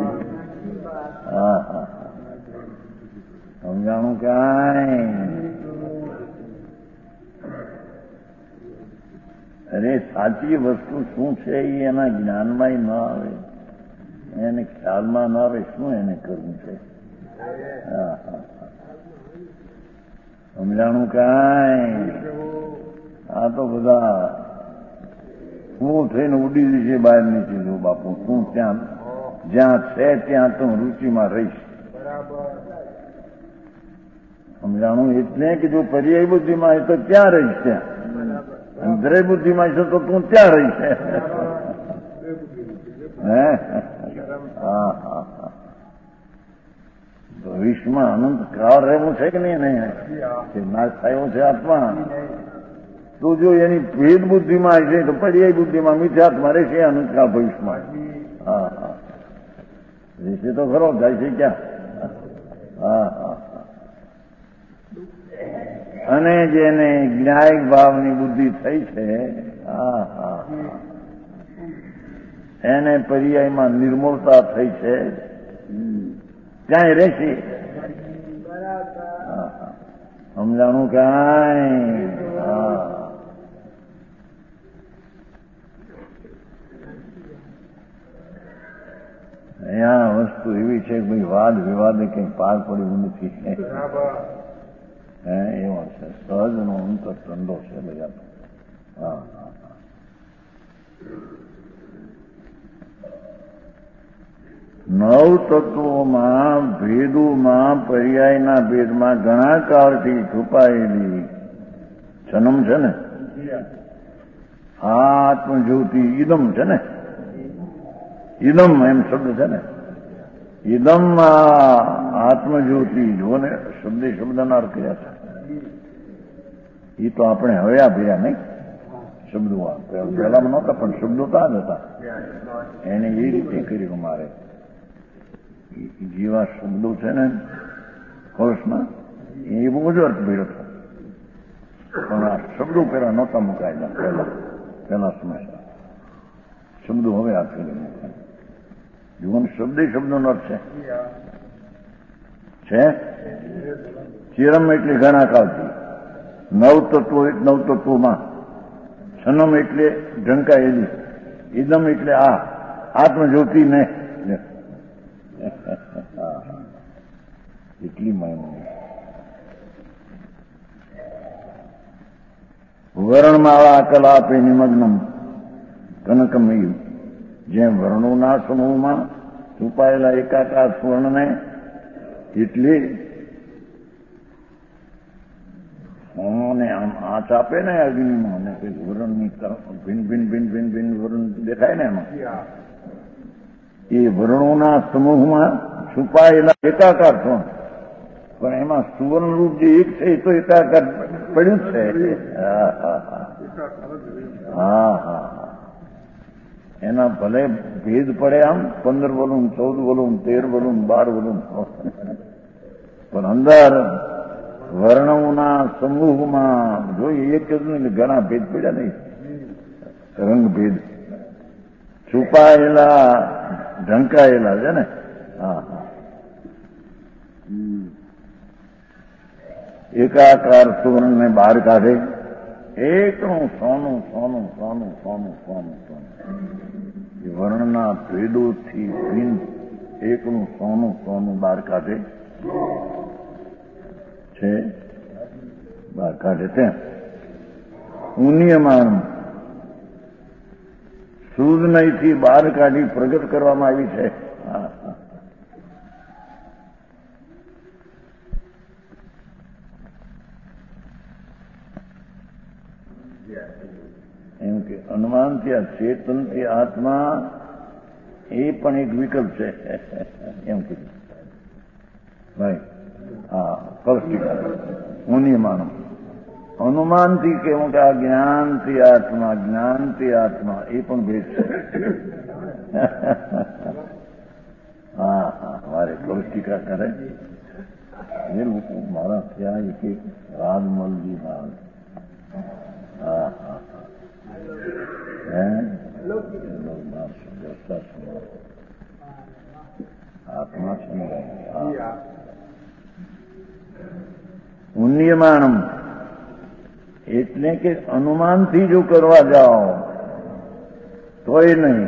હા હા સમજાણું કાંઈ? અરે સાચી વસ્તુ શું છે એ એના જ્ઞાનમાં ન આવે, એને ખ્યાલમાં ન આવે શું એને કરવું છે. હા હા સમજાણું કાંઈ? આ તો બધા હું થઈને ઉડી જશે બહારની ચીજો બાપુ. હું ત્યાં જ્યાં છે ત્યાં તો રૂચિમાં રહીશ. સમજાણું એટલે કે જો પર્યાય બુદ્ધિમાં છે તો ત્યાં રહીશ. ત્યાં દ્રય બુદ્ધિમાં છે તો તું ત્યાં રહીશ. હે હા હા હા. ભવિષ્યમાં અનંત કાળ રહેવું છે કે નહીં? કે નાશ થયો છે આત્મા. તો જો એની ભેદ બુદ્ધિમાં છે તો પર્યાય બુદ્ધિમાં મિથ્યાત્મા રહેશે અનંતકાળ ભવિષ્યમાં. હા હા રહેશે તો ખરો, જાય છે ક્યાં? હા હા. અને જેને જ્ઞાયક ભાવની બુદ્ધિ થઈ છે, હા હા એને પર્યાયમાં નિર્મૂળતા થઈ છે, ક્યાંય રહેશે. સમજાણું કાંઈ? હા અહીંયા વસ્તુ એવી છે કે ભાઈ વાદ વિવાદે કંઈ પાર પડ્યું નથી. એવો છે સહજનો અંતર ઠંડો છે બધા. હા હા હા. નવ તત્વોમાં ભેદોમાં પર્યાયના ભેદમાં ઘણા કાળથી છુપાયેલી જન્મ છે ને, આત્મજ્યોતિ ઇદમ છે ને, ઇદમ એમ શબ્દ છે ને, ઇદમ આત્મજ્યોતિ જોને શબ્દના અર્થ કર્યા છે. એ તો આપણે હવે આ ભર્યા નહીં શબ્દો. પહેલામાં નહોતા પણ શબ્દો તો જ હતા. એને એ રીતે કર્યું મારે. જેવા શબ્દો છે ને કોર્સમાં એ બહુ જ અર્થ ભર્યો હતો. પણ આ શબ્દો પહેલા નહોતા મુકાયેલા. પહેલા સમય શબ્દો હવે આ કરી મુકાય. જીવન શબ્દનો અર્થ છે. ચિરમ એટલે ઘણા કાળથી, નવ તત્વોમાં, છનમ એટલે ઢંકાયેલી, ઇદમ એટલે આ આત્મજ્યોતિ ને એટલી માહિતી. વર્ણમાળા કલાપે નિમગ્નમ કનકમય. જેમ વર્ણોના સમૂહમાં છુપાયેલા એકાકાર સ્વર્ણને એટલે ને આમ આંચ આપે ને અગ્નિમાં ને કંઈક વરણની ભિન્ન ભિન્ન ભિન્ન ભિન્ન ભિન્ન વરણ દેખાય ને એમાં, એ વર્ણોના સમૂહમાં છુપાયેલા એકાકાર સ્વર્ણ. પણ એમાં સુવર્ણરૂપ જે એક છે એ તો એકાકાર પડ્યું જ છે. હા હા. એના ભલે ભેદ પડે આમ 15 વલુન, 14 વલુન, 13 વલુન, 12 વલુન, પણ અંદર વર્ણોના સમૂહમાં જોઈએ એક જ નહીં, ઘણા ભેદ પડ્યા નહીં. રંગભેદ છુપાયેલા ઢંકાયેલા છે ને. હા હા. એકાકાર સુવર્ણને બહાર કાઢે, એકનું સોનું સોનું સોનું સોનું સોનું સોનું. એ વર્ણના ભેદોથી ભિન્ન એકનું સોનું સોનું બહાર કાઢે છે, બહાર કાઢે તેમ ઉન્નયમાન સૂઝનયથી બહાર કાઢી પ્રગટ કરવામાં આવી છે. એમ કે અનુમાનથી આ ચેતનથી આત્મા એ પણ એક વિકલ્પ છે એમ કીધું ભાઈ. હા કૌષ્ટિકા મુનિમાનો અનુમાનથી કેવું કે આ જ્ઞાનથી આત્મા, જ્ઞાનથી આત્મા એ પણ ભેદ છે. હા હા મારે કૌષ્ટિકા કરે એ લોકો મારા ત્યાં એક રાજમલજી મહારાજ. હા હા આત્મા સમજાય. ઉન્નયમાનમ એટલે કે અનુમાનથી જો કરવા જાઓ તોય નહીં.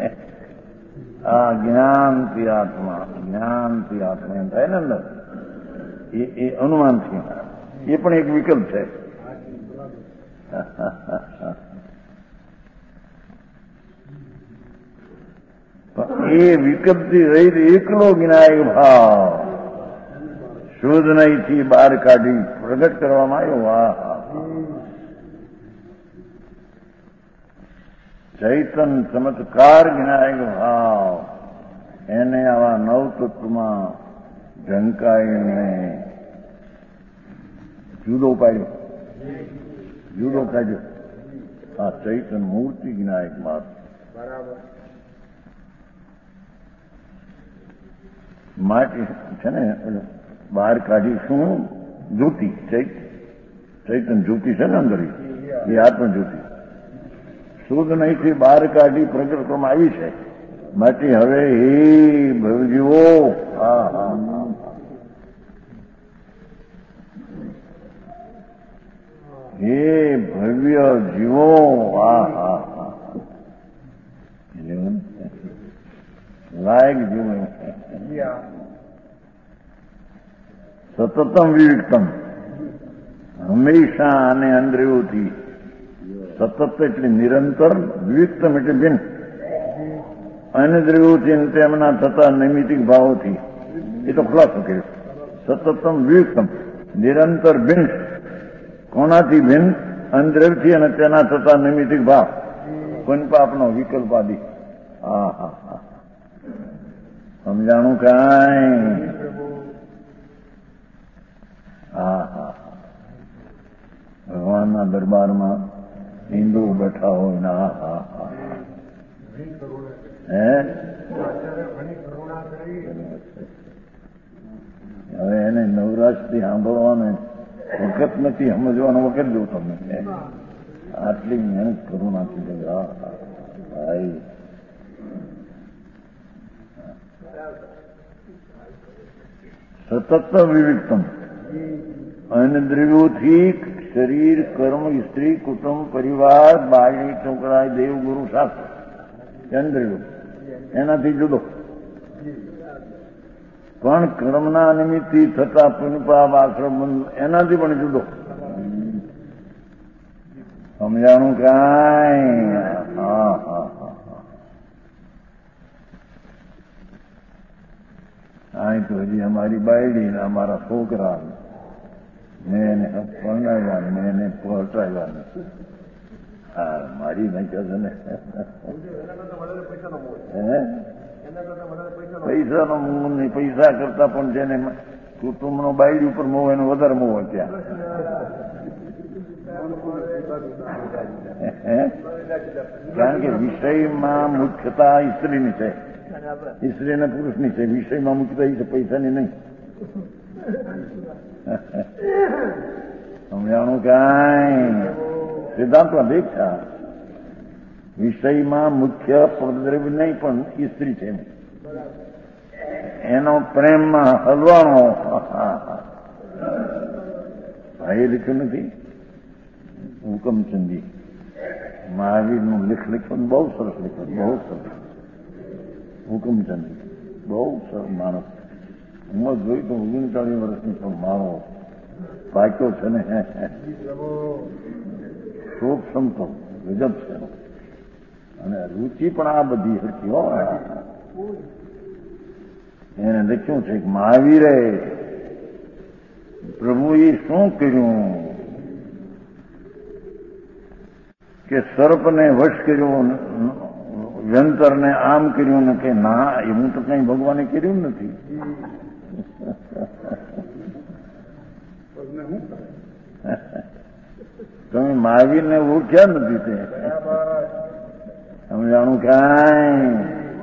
આ જ્ઞાનથી આત્મા, જ્ઞાનથી આત્મા એમ થાય ને અંદર, એ અનુમાનથી, એ પણ એક વિકલ્પ છે. એ વિકલ્પથી રહિત એકલો વિનાયક ભાવ શોધ નહીંથી બહાર કાઢી પ્રગટ કરવામાં આવ્યો. વાહ! ચૈતન ચમત્કાર વિનાયક ભાવ એને આવા નવતત્વમાં ઢંકાઈને જુદો પાડ્યો. જુદો કાઢ્યો. આ ચૈતન મૂર્તિ વિનાયક માત્ર માટે છે ને બહાર કાઢી શું જ્યોતિ ચૈતન જ્યોતિ છે ને અંદર એ આત્મ જ્યોતિ શુદ્ધ નહીંથી બહાર કાઢી પ્રગટ કરવામાં આવી છે. માટે હવે હે ભવજીવો હે ભવ્ય જીવો લાયક જીવો સતતમ વિવિક્તમ હંમેશા આને અંદરેથી સતત એટલે નિરંતર વિવિક્તમ એટલે ભિન્ન અનદ્રવ્યોથી તેમના થતા નૈમિતિક ભાવોથી એ તો ખુલાસો કર્યો. સતતમ વિવિક્તમ નિરંતર ભિન્ન કોનાથી ભિન્ન અંદ્રવ્યથી અને તેના થતા નૈમિતિક ભાવ પંપાપનો વિકલ્પ આદિ. સમજાણું કાંઈ? ભગવાનના દરબારમાં હિન્દુ બેઠા હોય ને હવે એને નવરાશથી સાંભળવાનો વખત નથી, સમજવાનો વખત દઉં તમને. આટલી મહેનત કરુણાથી ભાઈ સતત વિવિક્તમ અનદ્રવ્યોથી શરીર કર્મ સ્ત્રી કુટુંબ પરિવાર બાળી છોકરા દેવ ગુરુ શાસ્ત્ર ચંદ્રવ્યો એનાથી જુદો પણ કર્મના નિમિત્તથી થતા પુનપાપ આશ્રમ એનાથી પણ જુદો. સમજાણું કાંઈ? અહીં તો હજી અમારી બાયડી ને અમારા છોકરા મેં એને પરણાવ્યા મેં એને પહોંચાડ્યા. મારી નહીં કહે છે ને પૈસાનો મોહ નહીં. પૈસા કરતા પણ જેને કુટુંબનો બાયડી ઉપર મોહ એનો વધારે મોહ હોય ત્યાં. કારણ કે વિષયમાં મુખ્યતા સ્ત્રીની છે, સ્ત્રી અને પુરુષની છે. વિષયમાં મુખ્યતા છે, પૈસાની નહીં. સમજાણું કાંઈ? સિદ્ધાંતમાં દેખા વિષયમાં મુખ્ય પ્રદ્રવ્ય નહીં પણ સ્ત્રી છે. એનો પ્રેમમાં હલવાનો ભાઈએ લખ્યું નથી. હુકમચંદી મહાવીરનું લેખ લખ્યું, બહુ સરસ લખ્યું, બહુ સરસ. હુકમચંદી બહુ સરસ માણસ. ઉંમર જોઈ તો 39 વર્ષની પણ મારો પાક્યો છે ને. શોક સમતો ગજબ છે અને રુચિ પણ આ બધી હતી હો. એને લખ્યું છે કે મહાવીરે પ્રભુએ શું કર્યું કે સર્પને વશ કર્યો, યંતરને આમ કર્યું ને કે ના એવું તો કઈ ભગવાને કર્યું નથી. તમે મહાવીરને ઓળખ્યા નથી. તે સમજાણું કાંઈ?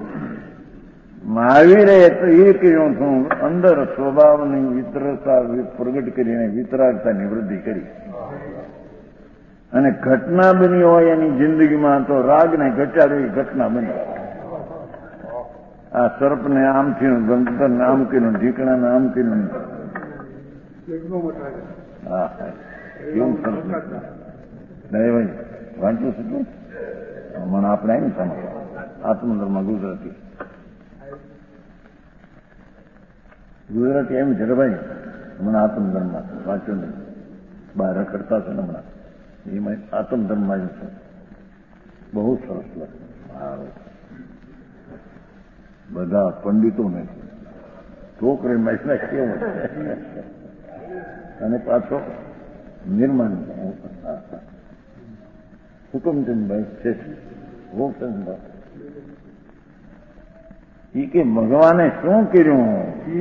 મહાવીરે તો એ કહ્યું છું અંદર સ્વભાવની વિતરતા પ્રગટ કરીને વિતરાગતાની વૃદ્ધિ કરી. અને ઘટના બની હોય એની જિંદગીમાં તો રાગને ઘટાડવી ઘટના બની. આ સર્પને આમ થયું, ગંગરને આમ કર્યું, ઢીકણાને આમ કર્યું. હા કેવું સરસ. ભાઈ વાંચ્યું છે તું? હમણાં આપણે આવી ને આત્મધર્મ ગુજરાતી એમ છે કે ભાઈ હમણાં આત્મધર્મ વાંચ્યો નહીં. બહાર રખડતા છે ને હમણાં એમાં આત્મધર્મમાં છે. બહુ સરસ લાગે. બધા પંડિતો નથી, છોકરી મહિલા કેવો અને પાછો નિર્માણ હુકમચંદભાઈ છે. એ કે ભગવાને શું કર્યું?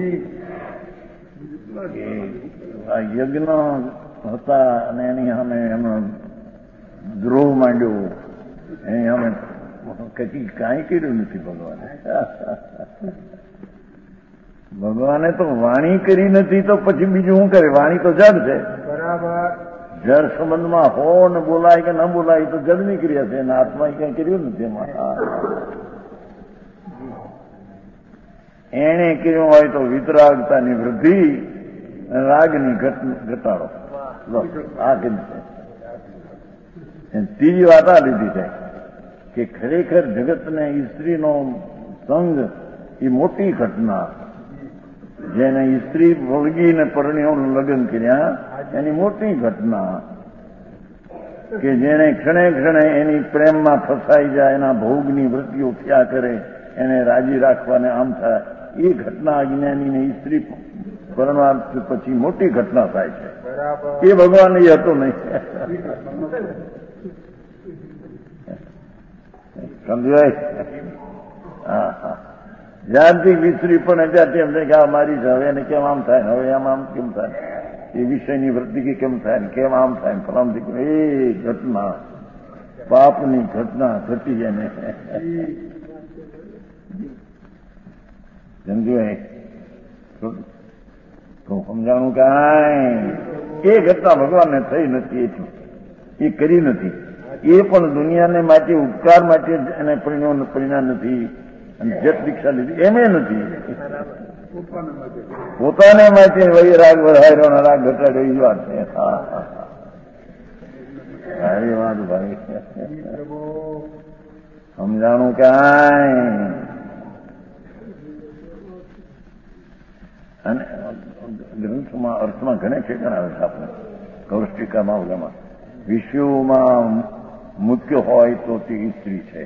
આ યજ્ઞ હતા અને એની સામે એનો દ્રોહ માંડ્યો, એની સામે કઈ કાંઈ કર્યું નથી ભગવાને. ભગવાને તો વાણી કરી નથી, તો પછી બીજું શું કરે? વાણી તો જડ છે. બરાબર. જળ સંબંધમાં હો ને બોલાય કે ન બોલાય તો જડની ક્રિયા છે, એના આત્મા કઈ કર્યું નથી એમાં. એને કર્યું હોય તો વિતરાગતાની વૃદ્ધિ, રાગની ઘટાડો. આ કેમ છે? ત્રીજી વાત આ લીધી છે કે ખરેખર જગતને સ્ત્રીનો સંગ એ મોટી ઘટના, જેને સ્ત્રી વળગીને પરણીઓનું લગ્ન કર્યા એની મોટી ઘટના, કે જેને ક્ષણે ક્ષણે એની પ્રેમમાં ફસાઈ જાય, એના ભોગની વૃત્તિઓ થયા કરે, એને રાજી રાખવાને આમ થાય, એ ઘટના અજ્ઞાનીને સ્ત્રી પરણવા પછી મોટી ઘટના થાય છે. એ ભગવાન એ હતો નહીં. સમજાય? હા હા. જ્યારથી વિસરી પણ ત્યારથી એમ થાય કે આ મારી છે, હવે એને કેમ આમ થાય, હવે આમ આમ કેમ થાય, એ વિષયની વૃત્તિ કેમ થાય ને કેમ આમ થાય, ફલામથી એ ઘટના, પાપની ઘટના ઘટી એને. સમજ્યું? તો સમજાણું કાંઈ એ ઘટના ભગવાનને થઈ નથી, એટલું એ કરી નથી. એ પણ દુનિયાને માટે ઉપકાર માટે એને પરિણામ નથી, અને જત દીક્ષા લીધી એને નથી, પોતાને માટે વહી રાગ વધાર્યો ને રાગ ઘટાડ્યો, એ વાત છે. હા હા, સારી વાત ભાઈ. સમજાણું કાંઈ? અને ગ્રંથમાં અર્થમાં ઘણે ઠેકાણા આવે છે આપણે કૌષ્ટિકામાં ઓલામાં. વિષયોમાં મુખ્ય હોય તો તે સ્ત્રી છે,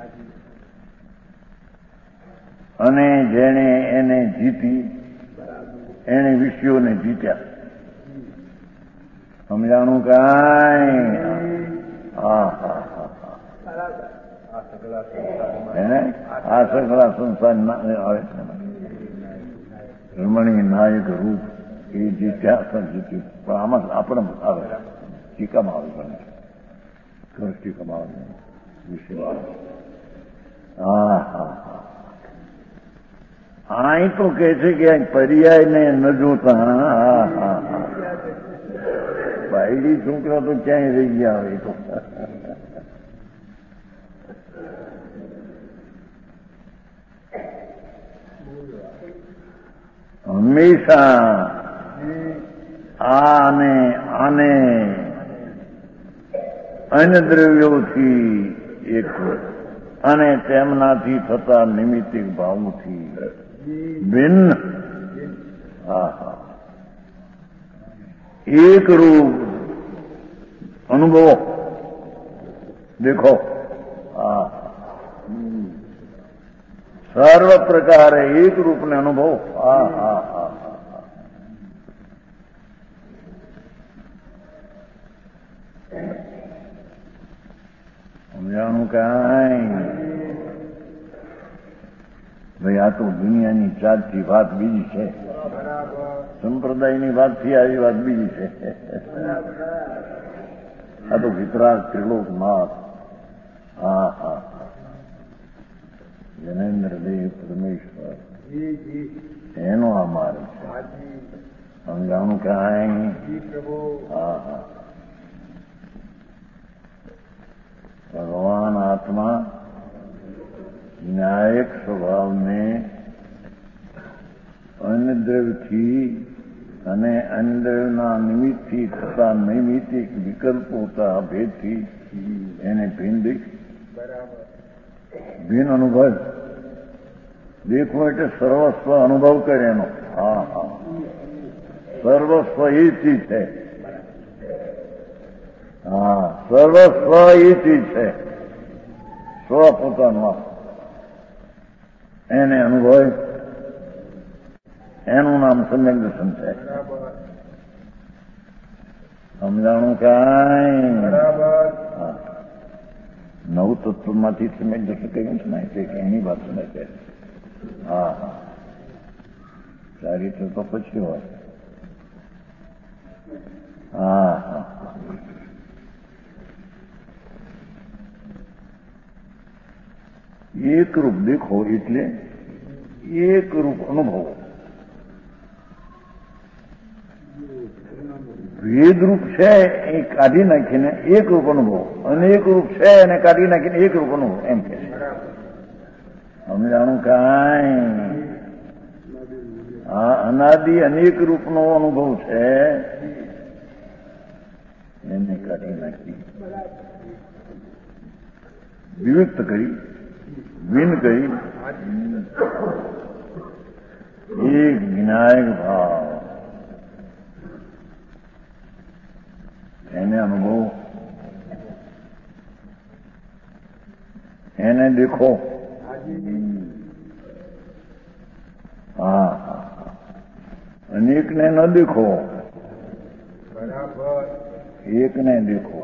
અને જેણે એને જીતી એને વિષયોને જીત્યા. સમજાણું કાંઈ? હા હા હા હા. આ સગળા સંસાર આવે છે. રમણીય નાયક રૂપ એ જીત્યા, જીત્યું. પણ આમાં આપણે આવે ટીકામાં આવે, બને ટીકામાં આવે વિષય. હા હા હા. અહીં તો કે છે કે પર્યાય ને ન જોતા. હા હા હા. બાયડી છોકરા તો ક્યાંય રહી ગયા હોય તો. હંમેશા આને અન્ય દ્રવ્યોથી એક અને તેમનાથી થતા નિમિત્તિક ભાવથી ભિન્ન. હા હા. એક રૂપ અનુભવો દેખો. હા, સર્વ પ્રકારે એક રૂપને અનુભવો. હા હા હા. સમજાણું કાંઈ? ભાઈ આ તો દુનિયાની જાતથી વાત બીજી છે, સંપ્રદાયની વાતથી આવી વાત બીજી છે. આ તો વિતરાગ ત્રિલોકનાથ. હા હા. જનેન્દ્રદેવ પરમેશ્વર એનો આ માર્ગ છે. સમજાણું કાંઈ? હા હા. ભગવાન આત્મા ન્યાયક સ્વભાવને અન્ય દ્રવ્યથી અને અન્ય દ્રવ્યના નિમિત્તથી થતા નૈમિતિક વિકલ્પોતા ભેદથી એને ભિન્ન અનુભવ દેખવો એટલે સર્વસ્વ અનુભવ કરે એનો. હા હા. સર્વસ્વ એ ચીજ છે. હા, સર્વ સ્વ એ ચીજ છે, સ્વ પોતાનું એને અનુભવ, એનું નામ સમ્યક દર્શન છે. સમજાણું કાંઈ નવ તત્વમાંથી સમ્યક દર્શન કહ્યું છે ને તે એની વાત સમય છે. હા હા, સારી રીતે તો પછી હોય. હા હા, એક રૂપ દેખો એટલે એક રૂપ અનુભવો. ભેદ રૂપ છે એ કાઢી નાખીને એક રૂપ અનુભવો, અનેક રૂપ છે એને કાઢી નાખીને એક રૂપ અનુભવો, એમ કે સમજાણું કાંઈ. આ અનાદિ અનેક રૂપનો અનુભવ છે એને કાઢી નાખી વિવિક્ત કરી, વિન કરી એક જ્ઞાયક ભાવ એને અનુભવ, એને દેખો. હા, અનેકને ન દેખો, એકને દેખો.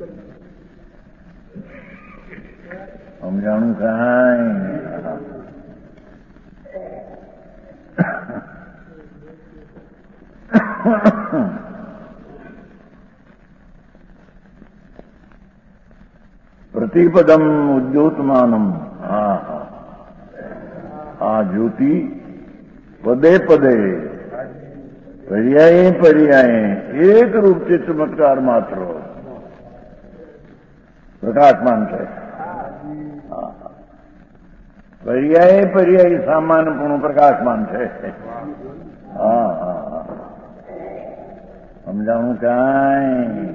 સમજાણું કાંઈ. પ્રતિપદમ ઉદ્યોતમાનમ. હા હા, આ જ્યોતિ પદે પદે પર્યાયે પર્યાયે એક રૂપથી ચમત્કાર માત્ર પ્રકાશમાન છે. પર્યાયે પર્યાય સામાન્યપણું પ્રકાશમાન છે. હા હા, સમજાણું કાંઈ.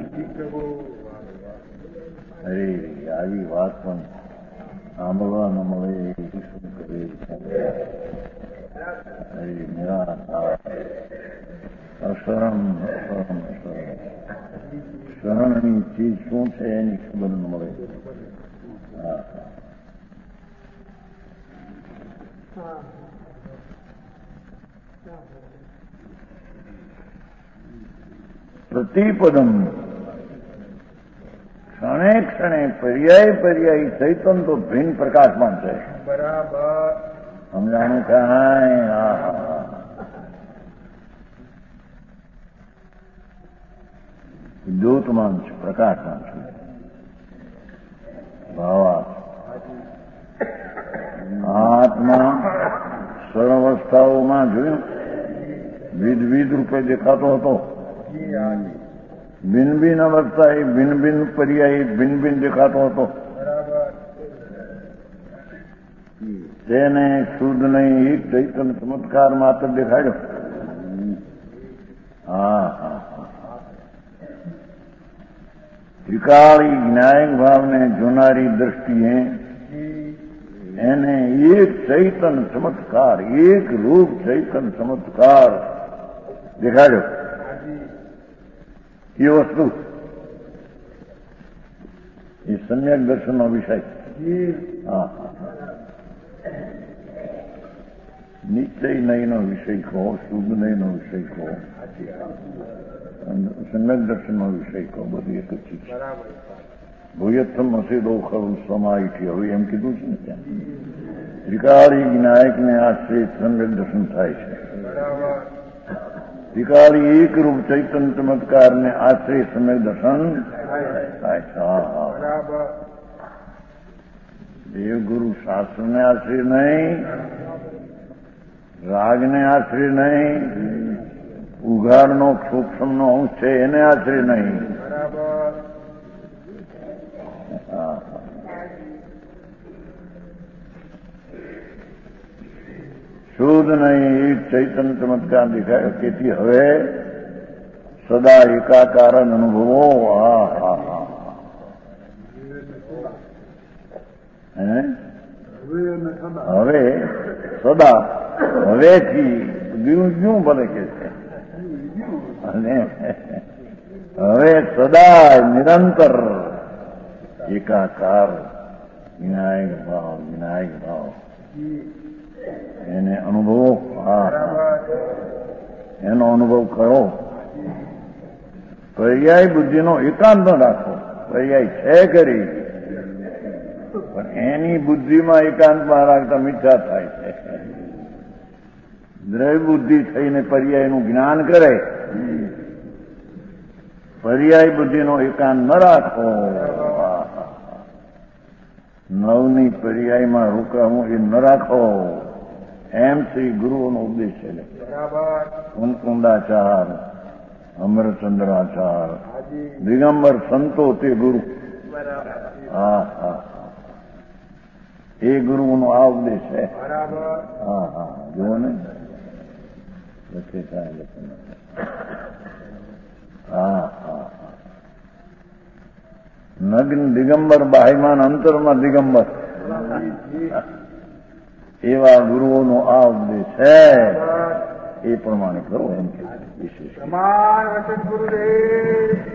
અરે આવી વાત પણ સાંભળવા ન મળે શું કરે. અરે નિરાકાર અશરણ અશરણ અશરણ શરણની ચીજ શું છે એની ખબર ન મળે. હા, પ્રતિપદમ ક્ષણે ક્ષણે પર્યાય પર્યાય ચૈતન તો ભિન્ન પ્રકાશમાન છે. બરાબર, સમજાણું કાંઈ. હા હા, જ્યોતમાન છે, પ્રકાશમાન છે. ભાવા આત્મા સર્વાવસ્થાઓમાં જોયું વિધવિધ રૂપે દેખાતો હતો. ભિન્ન ભિન્ન અવસ્થાએ ભિન્ન ભિન્ન પર્યાય ભિન્ન ભિન્ન દેખાતો હતો. તેને શુદ્ધ નહીં એક ચૈતન્ય ચમત્કાર માત્ર દેખાડ્યો. હા હા, ત્રિકાળી જ્ઞાયક ભાવને જોનારી દ્રષ્ટિએ એને એક ચૈતન્ય ચમત્કાર, એક રૂપ ચૈતન્ય ચમત્કાર દેખાડ્યો. એ વસ્તુ એ સમ્યક દર્શનનો વિષય. હા, નિશ્ચય નહીંનો વિષય કહો, શુદ્ધ નહીંનો વિષય કહો, સમ્યક દર્શનનો વિષય કહો, બધું એક જ ચીજ. ભૂયત્થમ હસેદો ખરું સમાયથી, હવે એમ કીધું છે ને ત્યાં ત્રિકાળી જ્ઞાયકને આશ્રય સમ્યક દર્શન થાય છે. ત્રિકાળી એક રૂપ ચૈતન્ય ચમત્કારને આશ્રય સમ્યક દર્શન થાય છે. દેવગુરુ શાસ્ત્રને આશ્રય નહીં, રાગને આશ્રય નહીં, ઉઘાડનો સૂક્ષ્મનો અંશ છે એને આશ્રય નહીં. શુદ્ધ નહીં એક ચૈતન્ય ચમત્કાર દેખાયો. તેથી હવે સદા એકાકાર અનુભવો. હા હા હા, હવે સદા હવેથી જીવ ભલે કે છે અને હવે સદાય નિરંતર એકાકાર વિનાયક ભાવ એને અનુભવો. એનો અનુભવ કરો. પર્યાય બુદ્ધિનો એકાંત ન રાખો. પર્યાય છે કરી, પણ એની બુદ્ધિમાં એકાંતમાં રાખતા મીઠા થાય છે. દ્રવ્ય બુદ્ધિ થઈને પર્યાયનું જ્ઞાન કરે. પર્યાય બુદ્ધિનો એકાંત ન રાખો. નવની પર્યાયમાં રોકાવું એ ન રાખો. એમ શ્રી ગુરુઓનો ઉપદેશ છે. કુંકુંડાચાર, અમરચંદ્રાચાર, દિગંબર સંતો તે ગુરુ. એ ગુરુનો આ ઉપદેશ છે. જુઓ ને લખે થાય. નગ્ન દિગંબર, બાહ્યમાન અંતરમાં દિગંબર, એવા ગુરુઓનો આ ઉપદેશ છે. એ પ્રમાણે કરો એમ કે વિશેષ.